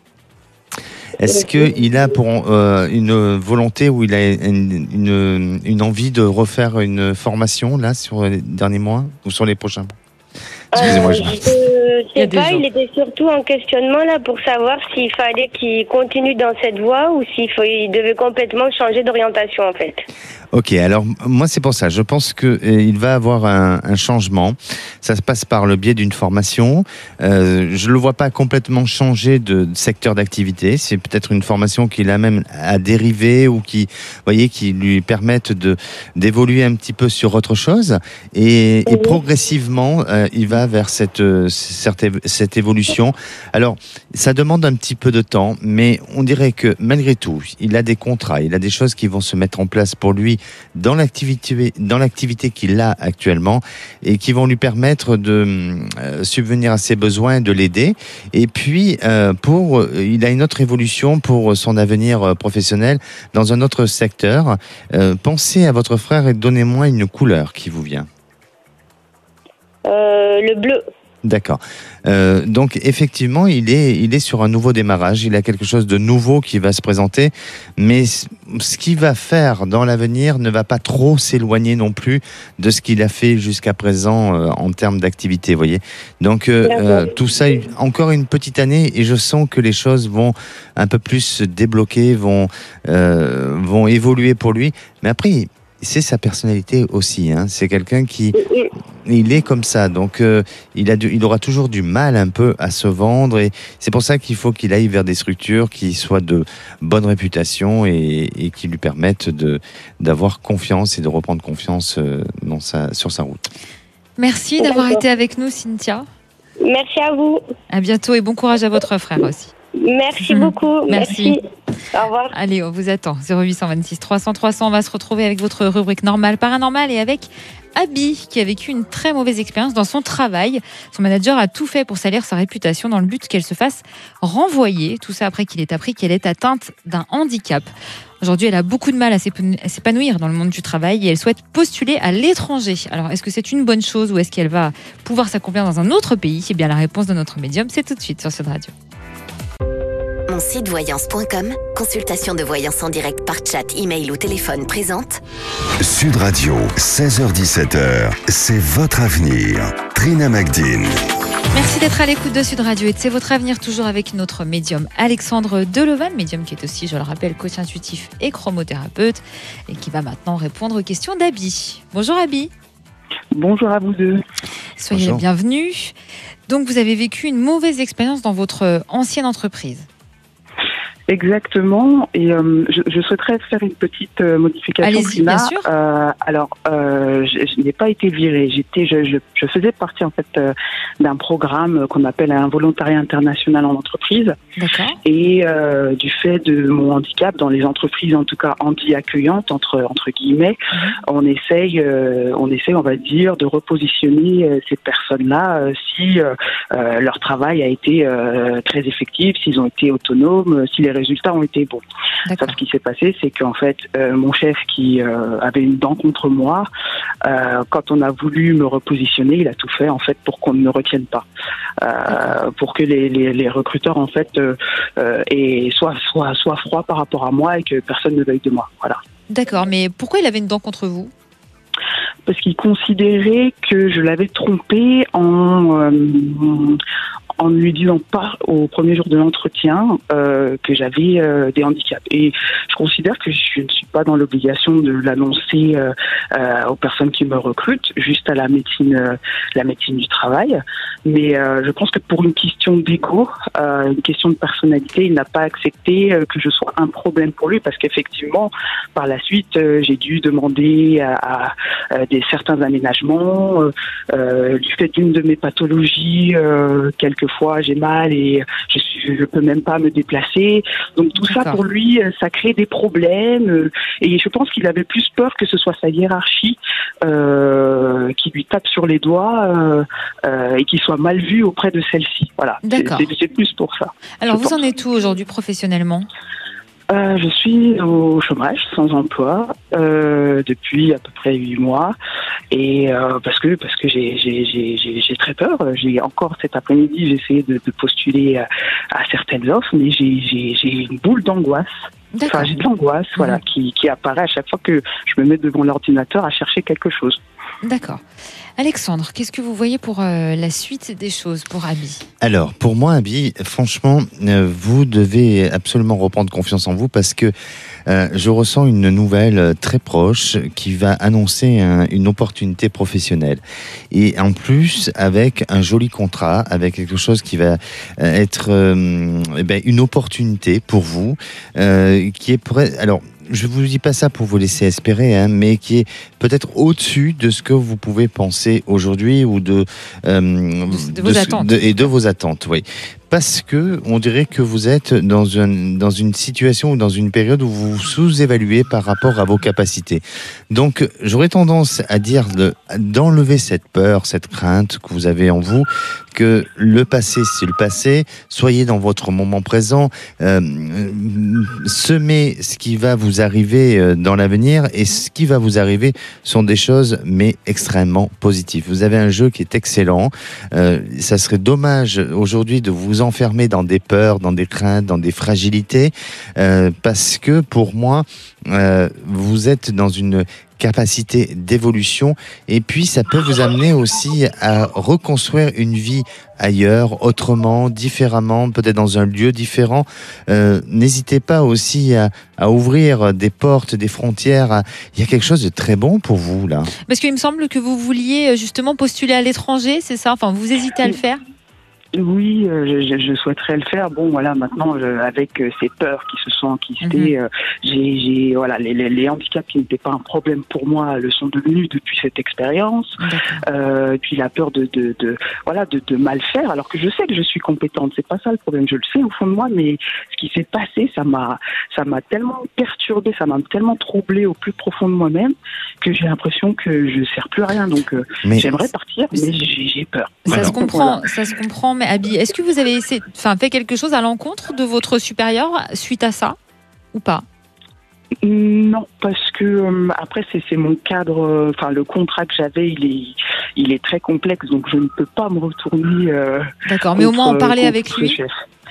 Speaker 4: Est-ce qu'il a pour euh, une volonté, ou il a une, une, une envie de refaire une formation là sur les derniers mois ou sur les prochains mois? Excusez-moi.
Speaker 8: Euh, je sais pas, il était surtout en questionnement là pour savoir s'il fallait qu'il continue dans cette voie ou s'il faut, il devait complètement changer d'orientation en fait.
Speaker 4: Ok, alors moi c'est pour ça, je pense que euh, il va avoir un, un changement. Ça se passe par le biais d'une formation. Euh, je le vois pas complètement changer de, de secteur d'activité. C'est peut-être une formation qui l'amène à dériver, ou qui, vous voyez, qui lui permettent de d'évoluer un petit peu sur autre chose. Et, et progressivement, euh, il va vers cette, cette cette évolution. Alors, ça demande un petit peu de temps, mais on dirait que malgré tout, il a des contrats, il a des choses qui vont se mettre en place pour lui dans l'activité, dans l'activité qu'il a actuellement, et qui vont lui permettre de euh, subvenir à ses besoins, de l'aider. Et puis, euh, pour, il a une autre évolution pour son avenir professionnel dans un autre secteur. Euh, pensez à votre frère et donnez-moi une couleur qui vous vient.
Speaker 8: Euh, le bleu.
Speaker 4: D'accord. Euh, donc effectivement, il est, il est sur un nouveau démarrage. Il a quelque chose de nouveau qui va se présenter, mais ce qu'il va faire dans l'avenir ne va pas trop s'éloigner non plus de ce qu'il a fait jusqu'à présent euh, en termes d'activité. Vous voyez. Donc euh, euh, tout ça, encore une petite année, et je sens que les choses vont un peu plus se débloquer, vont, euh, vont évoluer pour lui. Mais après, c'est sa personnalité aussi, hein. C'est quelqu'un qui, il est comme ça, donc euh, il a, du, il aura toujours du mal un peu à se vendre, et c'est pour ça qu'il faut qu'il aille vers des structures qui soient de bonne réputation et, et qui lui permettent de d'avoir confiance et de reprendre confiance euh, dans sa, sur sa route.
Speaker 3: Merci d'avoir été avec nous, Cynthia.
Speaker 8: Merci à vous.
Speaker 3: À bientôt et bon courage à votre frère aussi.
Speaker 8: Merci beaucoup.
Speaker 3: Merci.
Speaker 8: Merci. Au revoir.
Speaker 3: Allez, on vous attend. zéro huit cent vingt-six trois cents trois cents. On va se retrouver avec votre rubrique normale, paranormale et avec Abby qui a vécu une très mauvaise expérience dans son travail. Son manager a tout fait pour salir sa réputation dans le but qu'elle se fasse renvoyer. Tout ça après qu'il ait appris qu'elle est atteinte d'un handicap. Aujourd'hui, elle a beaucoup de mal à s'épanouir dans le monde du travail et elle souhaite postuler à l'étranger. Alors, est-ce que c'est une bonne chose ou est-ce qu'elle va pouvoir s'accomplir dans un autre pays ? Eh bien, la réponse de notre médium, c'est tout de suite sur Sud Radio.
Speaker 1: Mon site voyance point com, consultation de voyance en direct par chat, email ou téléphone présente.
Speaker 2: Sud Radio, seize heures dix-sept heures, c'est votre avenir. Trina Magdine.
Speaker 3: Merci d'être à l'écoute de Sud Radio et de C'est votre avenir, toujours avec notre médium Alexandre Delevan, médium qui est aussi, je le rappelle, coach intuitif et chromothérapeute et qui va maintenant répondre aux questions d'Abby. Bonjour Abby.
Speaker 9: Bonjour à vous deux.
Speaker 3: Soyez les bienvenus. Donc vous avez vécu une mauvaise expérience dans votre ancienne entreprise.
Speaker 9: Exactement, et euh, je, je souhaiterais faire une petite euh, modification.
Speaker 3: Allez-y, bien sûr.
Speaker 9: Euh, alors, euh, je, je n'ai pas été virée. J'étais, je, je, je faisais partie en fait euh, d'un programme qu'on appelle un volontariat international en entreprise.
Speaker 3: D'accord.
Speaker 9: Et euh, du fait de mon handicap, dans les entreprises en tout cas handi-accueillantes entre entre guillemets, mmh. on essaye, euh, on essaye, on va dire, de repositionner euh, ces personnes-là euh, si euh, euh, leur travail a été euh, très effectif, s'ils ont été autonomes, si les résultats ont été bons. Ça, ce qui s'est passé, c'est qu'en fait, euh, mon chef qui euh, avait une dent contre moi, euh, quand on a voulu me repositionner, il a tout fait en fait pour qu'on ne me retienne pas, euh, pour que les, les, les recruteurs en fait euh, euh, aient, soient, soient, soient froids par rapport à moi et que personne ne veuille de moi. Voilà.
Speaker 3: D'accord, mais pourquoi il avait une dent contre vous ?
Speaker 9: Parce qu'il considérait que je l'avais trompé en, euh, en ne lui disant pas au premier jour de l'entretien euh, que j'avais euh, des handicaps. Et je considère que je ne suis pas dans l'obligation de l'annoncer euh, euh, aux personnes qui me recrutent, juste à la médecine, euh, la médecine du travail. Mais euh, je pense que pour une question d'ego, euh, une question de personnalité, il n'a pas accepté euh, que je sois un problème pour lui, parce qu'effectivement, par la suite, euh, j'ai dû demander à, à, à des certains aménagements, euh, euh, du fait d'une de mes pathologies, euh, quelquefois j'ai mal et je suis, je peux même pas me déplacer. Donc tout
Speaker 3: D'accord.
Speaker 9: ça pour lui, ça crée des problèmes. Euh, et je pense qu'il avait plus peur que ce soit sa hiérarchie euh, qui lui tape sur les doigts euh, euh, et qu'il soit mal vu auprès de celle-ci. Voilà.
Speaker 3: D'accord.
Speaker 9: C'est, c'est, c'est plus pour ça.
Speaker 3: Alors vous
Speaker 9: pense.
Speaker 3: en êtes où aujourd'hui professionnellement ?
Speaker 9: Euh, je suis au chômage, sans emploi, euh, depuis à peu près huit mois, et euh, parce que parce que j'ai j'ai j'ai j'ai, j'ai très peur. J'ai encore cet après-midi, j'ai essayé de, de postuler à, à certaines offres, mais j'ai j'ai j'ai une boule d'angoisse.
Speaker 3: D'accord.
Speaker 9: Enfin, j'ai de l'angoisse, mmh. voilà, qui qui apparaît à chaque fois que je me mets devant l'ordinateur à chercher quelque chose.
Speaker 3: D'accord. Alexandre, qu'est-ce que vous voyez pour euh, la suite des choses pour Abby ?
Speaker 4: Alors, pour moi, Abby, franchement, euh, vous devez absolument reprendre confiance en vous parce que euh, je ressens une nouvelle très proche qui va annoncer un, une opportunité professionnelle. Et en plus, avec un joli contrat, avec quelque chose qui va être euh, eh ben, une opportunité pour vous, euh, qui est prêt. Alors, je vous dis pas ça pour vous laisser espérer, hein, mais qui est peut-être au-dessus de ce que vous pouvez penser aujourd'hui ou de, euh,
Speaker 3: de, de vos
Speaker 4: de,
Speaker 3: attentes.
Speaker 4: De, et de vos attentes, oui. Parce que on dirait que vous êtes dans, un, dans une situation ou dans une période où vous vous sous-évaluez par rapport à vos capacités. Donc, j'aurais tendance à dire de, d'enlever cette peur, cette crainte que vous avez en vous, que le passé, c'est le passé. Soyez dans votre moment présent. Euh, semez ce qui va vous arriver dans l'avenir, et ce qui va vous arriver sont des choses, mais extrêmement positives. Vous avez un jeu qui est excellent. Euh, ça serait dommage aujourd'hui de vous enfermer dans des peurs, dans des craintes, dans des fragilités, euh, parce que pour moi, euh, vous êtes dans une capacité d'évolution, et puis ça peut vous amener aussi à reconstruire une vie ailleurs, autrement, différemment, peut-être dans un lieu différent. Euh, n'hésitez pas aussi à, à ouvrir des portes, des frontières. Il y a quelque chose de très bon pour vous là.
Speaker 3: Parce qu'il me semble que vous vouliez justement postuler à l'étranger, c'est ça ? Enfin, vous hésitez à le faire ?
Speaker 9: Oui, euh, je, je souhaiterais le faire. Bon, voilà, maintenant, je, avec euh, ces peurs qui se sont enquistées,
Speaker 3: Mhm.
Speaker 9: euh, j'ai, j'ai, voilà, les, les, les handicaps qui n'étaient pas un problème pour moi le sont devenus depuis cette expérience.
Speaker 3: D'accord.
Speaker 9: Euh, puis la peur de, de, de, voilà, de, de mal faire, alors que je sais que je suis compétente. C'est pas ça le problème. Je le sais au fond de moi, mais ce qui s'est passé, ça m'a, ça m'a tellement perturbée, ça m'a tellement troublée au plus profond de moi-même que j'ai l'impression que je sers plus à rien. Donc, euh,
Speaker 4: Mais
Speaker 9: j'aimerais partir, mais j'ai, j'ai peur.
Speaker 3: Ça
Speaker 9: Voilà.
Speaker 3: se comprend,
Speaker 9: Voilà.
Speaker 3: ça se comprend. Mais Abby, est-ce que vous avez essayé, enfin, fait quelque chose à l'encontre de votre supérieur suite à ça ou pas?
Speaker 9: Non, parce que euh, après c'est c'est mon cadre, euh, enfin le contrat que j'avais, il est il est très complexe, donc je ne peux pas me retourner. Euh,
Speaker 3: D'accord, mais au moins en
Speaker 9: contre-
Speaker 3: parler
Speaker 9: contre
Speaker 3: avec
Speaker 9: ce
Speaker 3: lui.
Speaker 9: chef.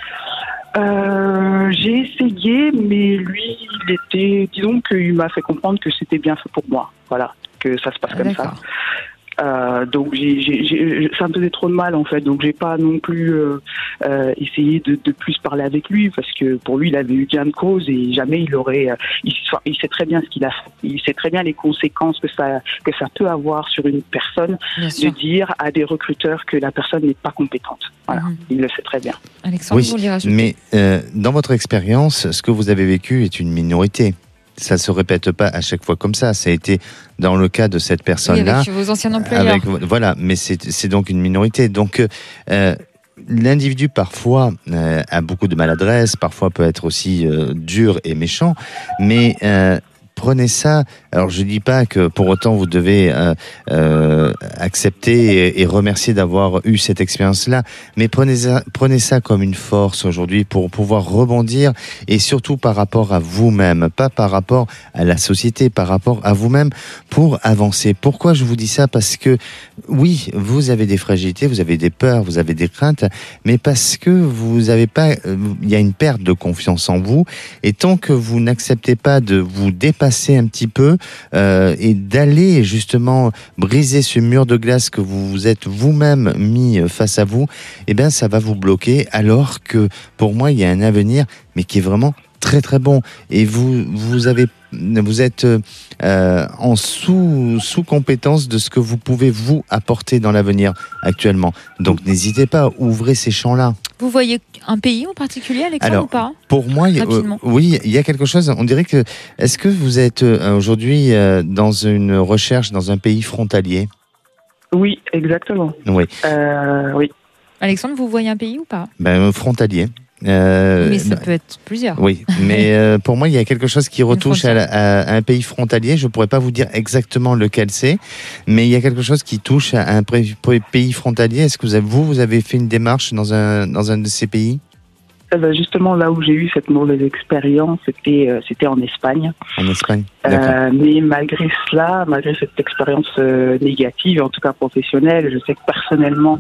Speaker 9: Euh, j'ai essayé, mais lui, il était, disons qu'il m'a fait comprendre que c'était bien fait pour moi. Voilà, que ça se passe comme ça.
Speaker 3: D'accord.
Speaker 9: Euh, donc j'ai, j'ai, j'ai, ça me faisait trop de mal en fait, donc j'ai pas non plus euh, euh, essayé de, de plus parler avec lui parce que pour lui il avait eu gain de cause et jamais il aurait, euh, il, il sait très bien ce qu'il a fait, il sait très bien les conséquences que ça que ça peut avoir sur une personne
Speaker 3: Bien
Speaker 9: de
Speaker 3: sûr.
Speaker 9: dire à des recruteurs que la personne n'est pas compétente. Voilà,
Speaker 3: Mhm.
Speaker 9: il le sait très bien.
Speaker 3: Alexandre,
Speaker 4: Oui,
Speaker 3: vous voulez rajouter?
Speaker 4: mais euh, dans votre expérience, ce que vous avez vécu est une minorité. Ça se répète pas à chaque fois comme ça. Ça a été dans le cas de cette
Speaker 3: Oui,
Speaker 4: personne-là.
Speaker 3: avec vos anciens employeurs.
Speaker 4: Avec, voilà, mais c'est c'est donc une minorité. Donc, euh, l'individu, parfois, euh, a beaucoup de maladresse, parfois peut être aussi euh, dur et méchant, mais euh, prenez ça. Alors, je dis pas que pour autant vous devez euh, euh, accepter et, et remercier d'avoir eu cette expérience-là, mais prenez ça, prenez ça comme une force aujourd'hui pour pouvoir rebondir et surtout par rapport à vous-même, pas par rapport à la société, par rapport à vous-même pour avancer. Pourquoi je vous dis ça? Parce que oui, vous avez des fragilités, vous avez des peurs, vous avez des craintes, mais parce que vous avez pas, il y a une perte de confiance en vous et tant que vous n'acceptez pas de vous dépasser un petit peu, Euh, et d'aller justement briser ce mur de glace que vous vous êtes vous-même mis face à vous, eh bien ça va vous bloquer alors que pour moi il y a un avenir mais qui est vraiment très très bon et vous vous avez vous êtes euh, en sous sous compétence de ce que vous pouvez vous apporter dans l'avenir actuellement. Donc n'hésitez pas, ouvrez ces champs-là.
Speaker 3: Vous voyez un pays en particulier, Alexandre,
Speaker 4: Alors,
Speaker 3: ou pas?
Speaker 4: Pour moi, il y a- euh,
Speaker 3: Rapidement.
Speaker 4: oui, il y a quelque chose. On dirait que. Est-ce que vous êtes euh, aujourd'hui euh, dans une recherche dans un pays frontalier?
Speaker 9: Oui, exactement.
Speaker 4: Oui,
Speaker 9: Euh, oui.
Speaker 3: Alexandre, vous voyez un pays ou pas?
Speaker 4: ben, frontalier. Euh,
Speaker 3: Mais ça
Speaker 4: bah,
Speaker 3: peut être plusieurs.
Speaker 4: Oui, mais euh, pour moi, il y a quelque chose qui retouche à, la- à- à un pays frontalier. Je pourrais pas vous dire exactement lequel c'est, mais il y a quelque chose qui touche à un pré- pré- pays frontalier. Est-ce que vous avez, vous, vous avez fait une démarche dans un, dans un de ces pays?
Speaker 9: Eh ben, justement, là où j'ai eu cette mauvaise expérience, c'était euh, c'était en Espagne.
Speaker 4: En Espagne? D'accord.
Speaker 9: Euh, mais malgré cela, malgré cette expérience euh, négative, en tout cas professionnelle, je sais que personnellement,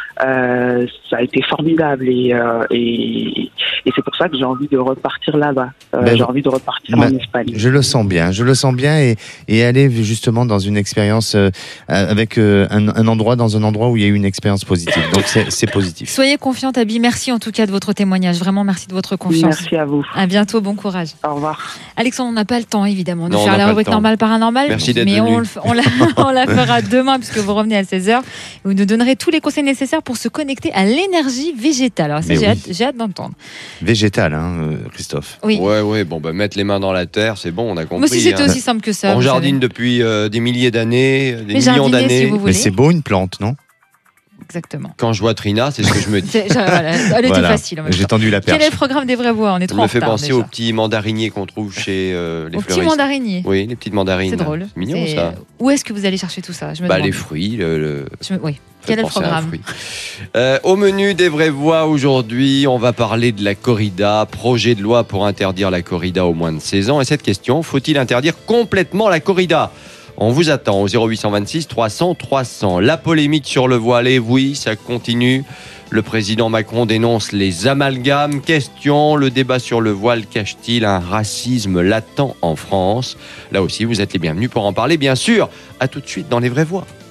Speaker 9: euh, ça a été formidable et, euh, et, et c'est pour ça que j'ai envie de repartir là-bas. Euh,
Speaker 4: Ben,
Speaker 9: j'ai envie de repartir
Speaker 4: ben,
Speaker 9: en Espagne.
Speaker 4: Je le sens bien, je le sens bien et, et aller justement dans une expérience euh, avec euh, un, un endroit, dans un endroit où il y a eu une expérience positive. Donc c'est c'est positif.
Speaker 3: Soyez confiante, Abby. Merci en tout cas de votre témoignage. Vraiment, merci de votre confiance.
Speaker 9: Merci à vous.
Speaker 3: À bientôt, bon courage.
Speaker 9: Au revoir.
Speaker 3: Alexandre, on n'a pas le temps évidemment de
Speaker 10: Non, on
Speaker 3: faire
Speaker 10: n'a
Speaker 3: la
Speaker 10: pas le
Speaker 3: rubrique
Speaker 10: temps.
Speaker 3: normale paranormale.
Speaker 10: Merci d'être
Speaker 3: mais
Speaker 10: venu.
Speaker 3: on, le f- on, la, on la fera demain puisque vous revenez à seize heures. Vous nous donnerez tous les conseils nécessaires pour se connecter à l'énergie végétale. Alors ça,
Speaker 4: Mais
Speaker 3: j'ai
Speaker 4: oui.
Speaker 3: hâte, j'ai hâte d'entendre.
Speaker 4: Végétal, hein, euh, Christophe.
Speaker 3: Oui.
Speaker 10: Ouais, ouais, bon, bah, mettre les mains dans la terre, c'est bon, on a compris.
Speaker 3: Moi, si c'était
Speaker 10: hein.
Speaker 3: aussi simple que ça.
Speaker 10: On
Speaker 3: vous
Speaker 10: jardine
Speaker 3: savez.
Speaker 10: depuis euh, des milliers d'années, des
Speaker 3: Mais
Speaker 10: millions
Speaker 3: jardiner, si
Speaker 10: d'années.
Speaker 3: vous
Speaker 4: Mais
Speaker 3: voulez.
Speaker 4: c'est beau une plante, non?
Speaker 3: Exactement.
Speaker 10: Quand je vois Trina, c'est ce que je me dis.
Speaker 3: C'est- je- voilà, elle était
Speaker 4: Voilà.
Speaker 3: facile. en même
Speaker 4: J'ai
Speaker 3: temps.
Speaker 4: tendu la
Speaker 3: Quel
Speaker 4: perche.
Speaker 3: est le programme des vraies voix? On est
Speaker 10: Ça
Speaker 3: trop
Speaker 10: me
Speaker 3: en
Speaker 10: fait
Speaker 3: retard,
Speaker 10: penser
Speaker 3: déjà.
Speaker 10: aux petits mandariniers qu'on trouve chez euh, les
Speaker 3: Aux petits
Speaker 10: fleuristes.
Speaker 3: mandariniers.
Speaker 10: Oui, les petites mandarines.
Speaker 3: C'est drôle.
Speaker 10: C'est mignon,
Speaker 3: C'est-
Speaker 10: ça.
Speaker 3: Où est-ce que vous allez chercher tout ça? Je me
Speaker 10: Bah,
Speaker 3: demande.
Speaker 10: les fruits, le, le-
Speaker 3: Je me- Oui.
Speaker 10: fait
Speaker 3: Quel est le
Speaker 10: penser à un
Speaker 3: programme?
Speaker 10: fruit. Euh, Au menu des vraies voix aujourd'hui, on va parler de la corrida, projet de loi pour interdire la corrida aux moins de seize ans. Et cette question, faut-il interdire complètement la corrida? On vous attend au zéro huit cent vingt-six trois cents trois cents. La polémique sur le voile, et oui, ça continue. Le président Macron dénonce les amalgames. Question, le débat sur le voile cache-t-il un racisme latent en France? Là aussi, vous êtes les bienvenus pour en parler, bien sûr. À tout de suite dans les vraies voix.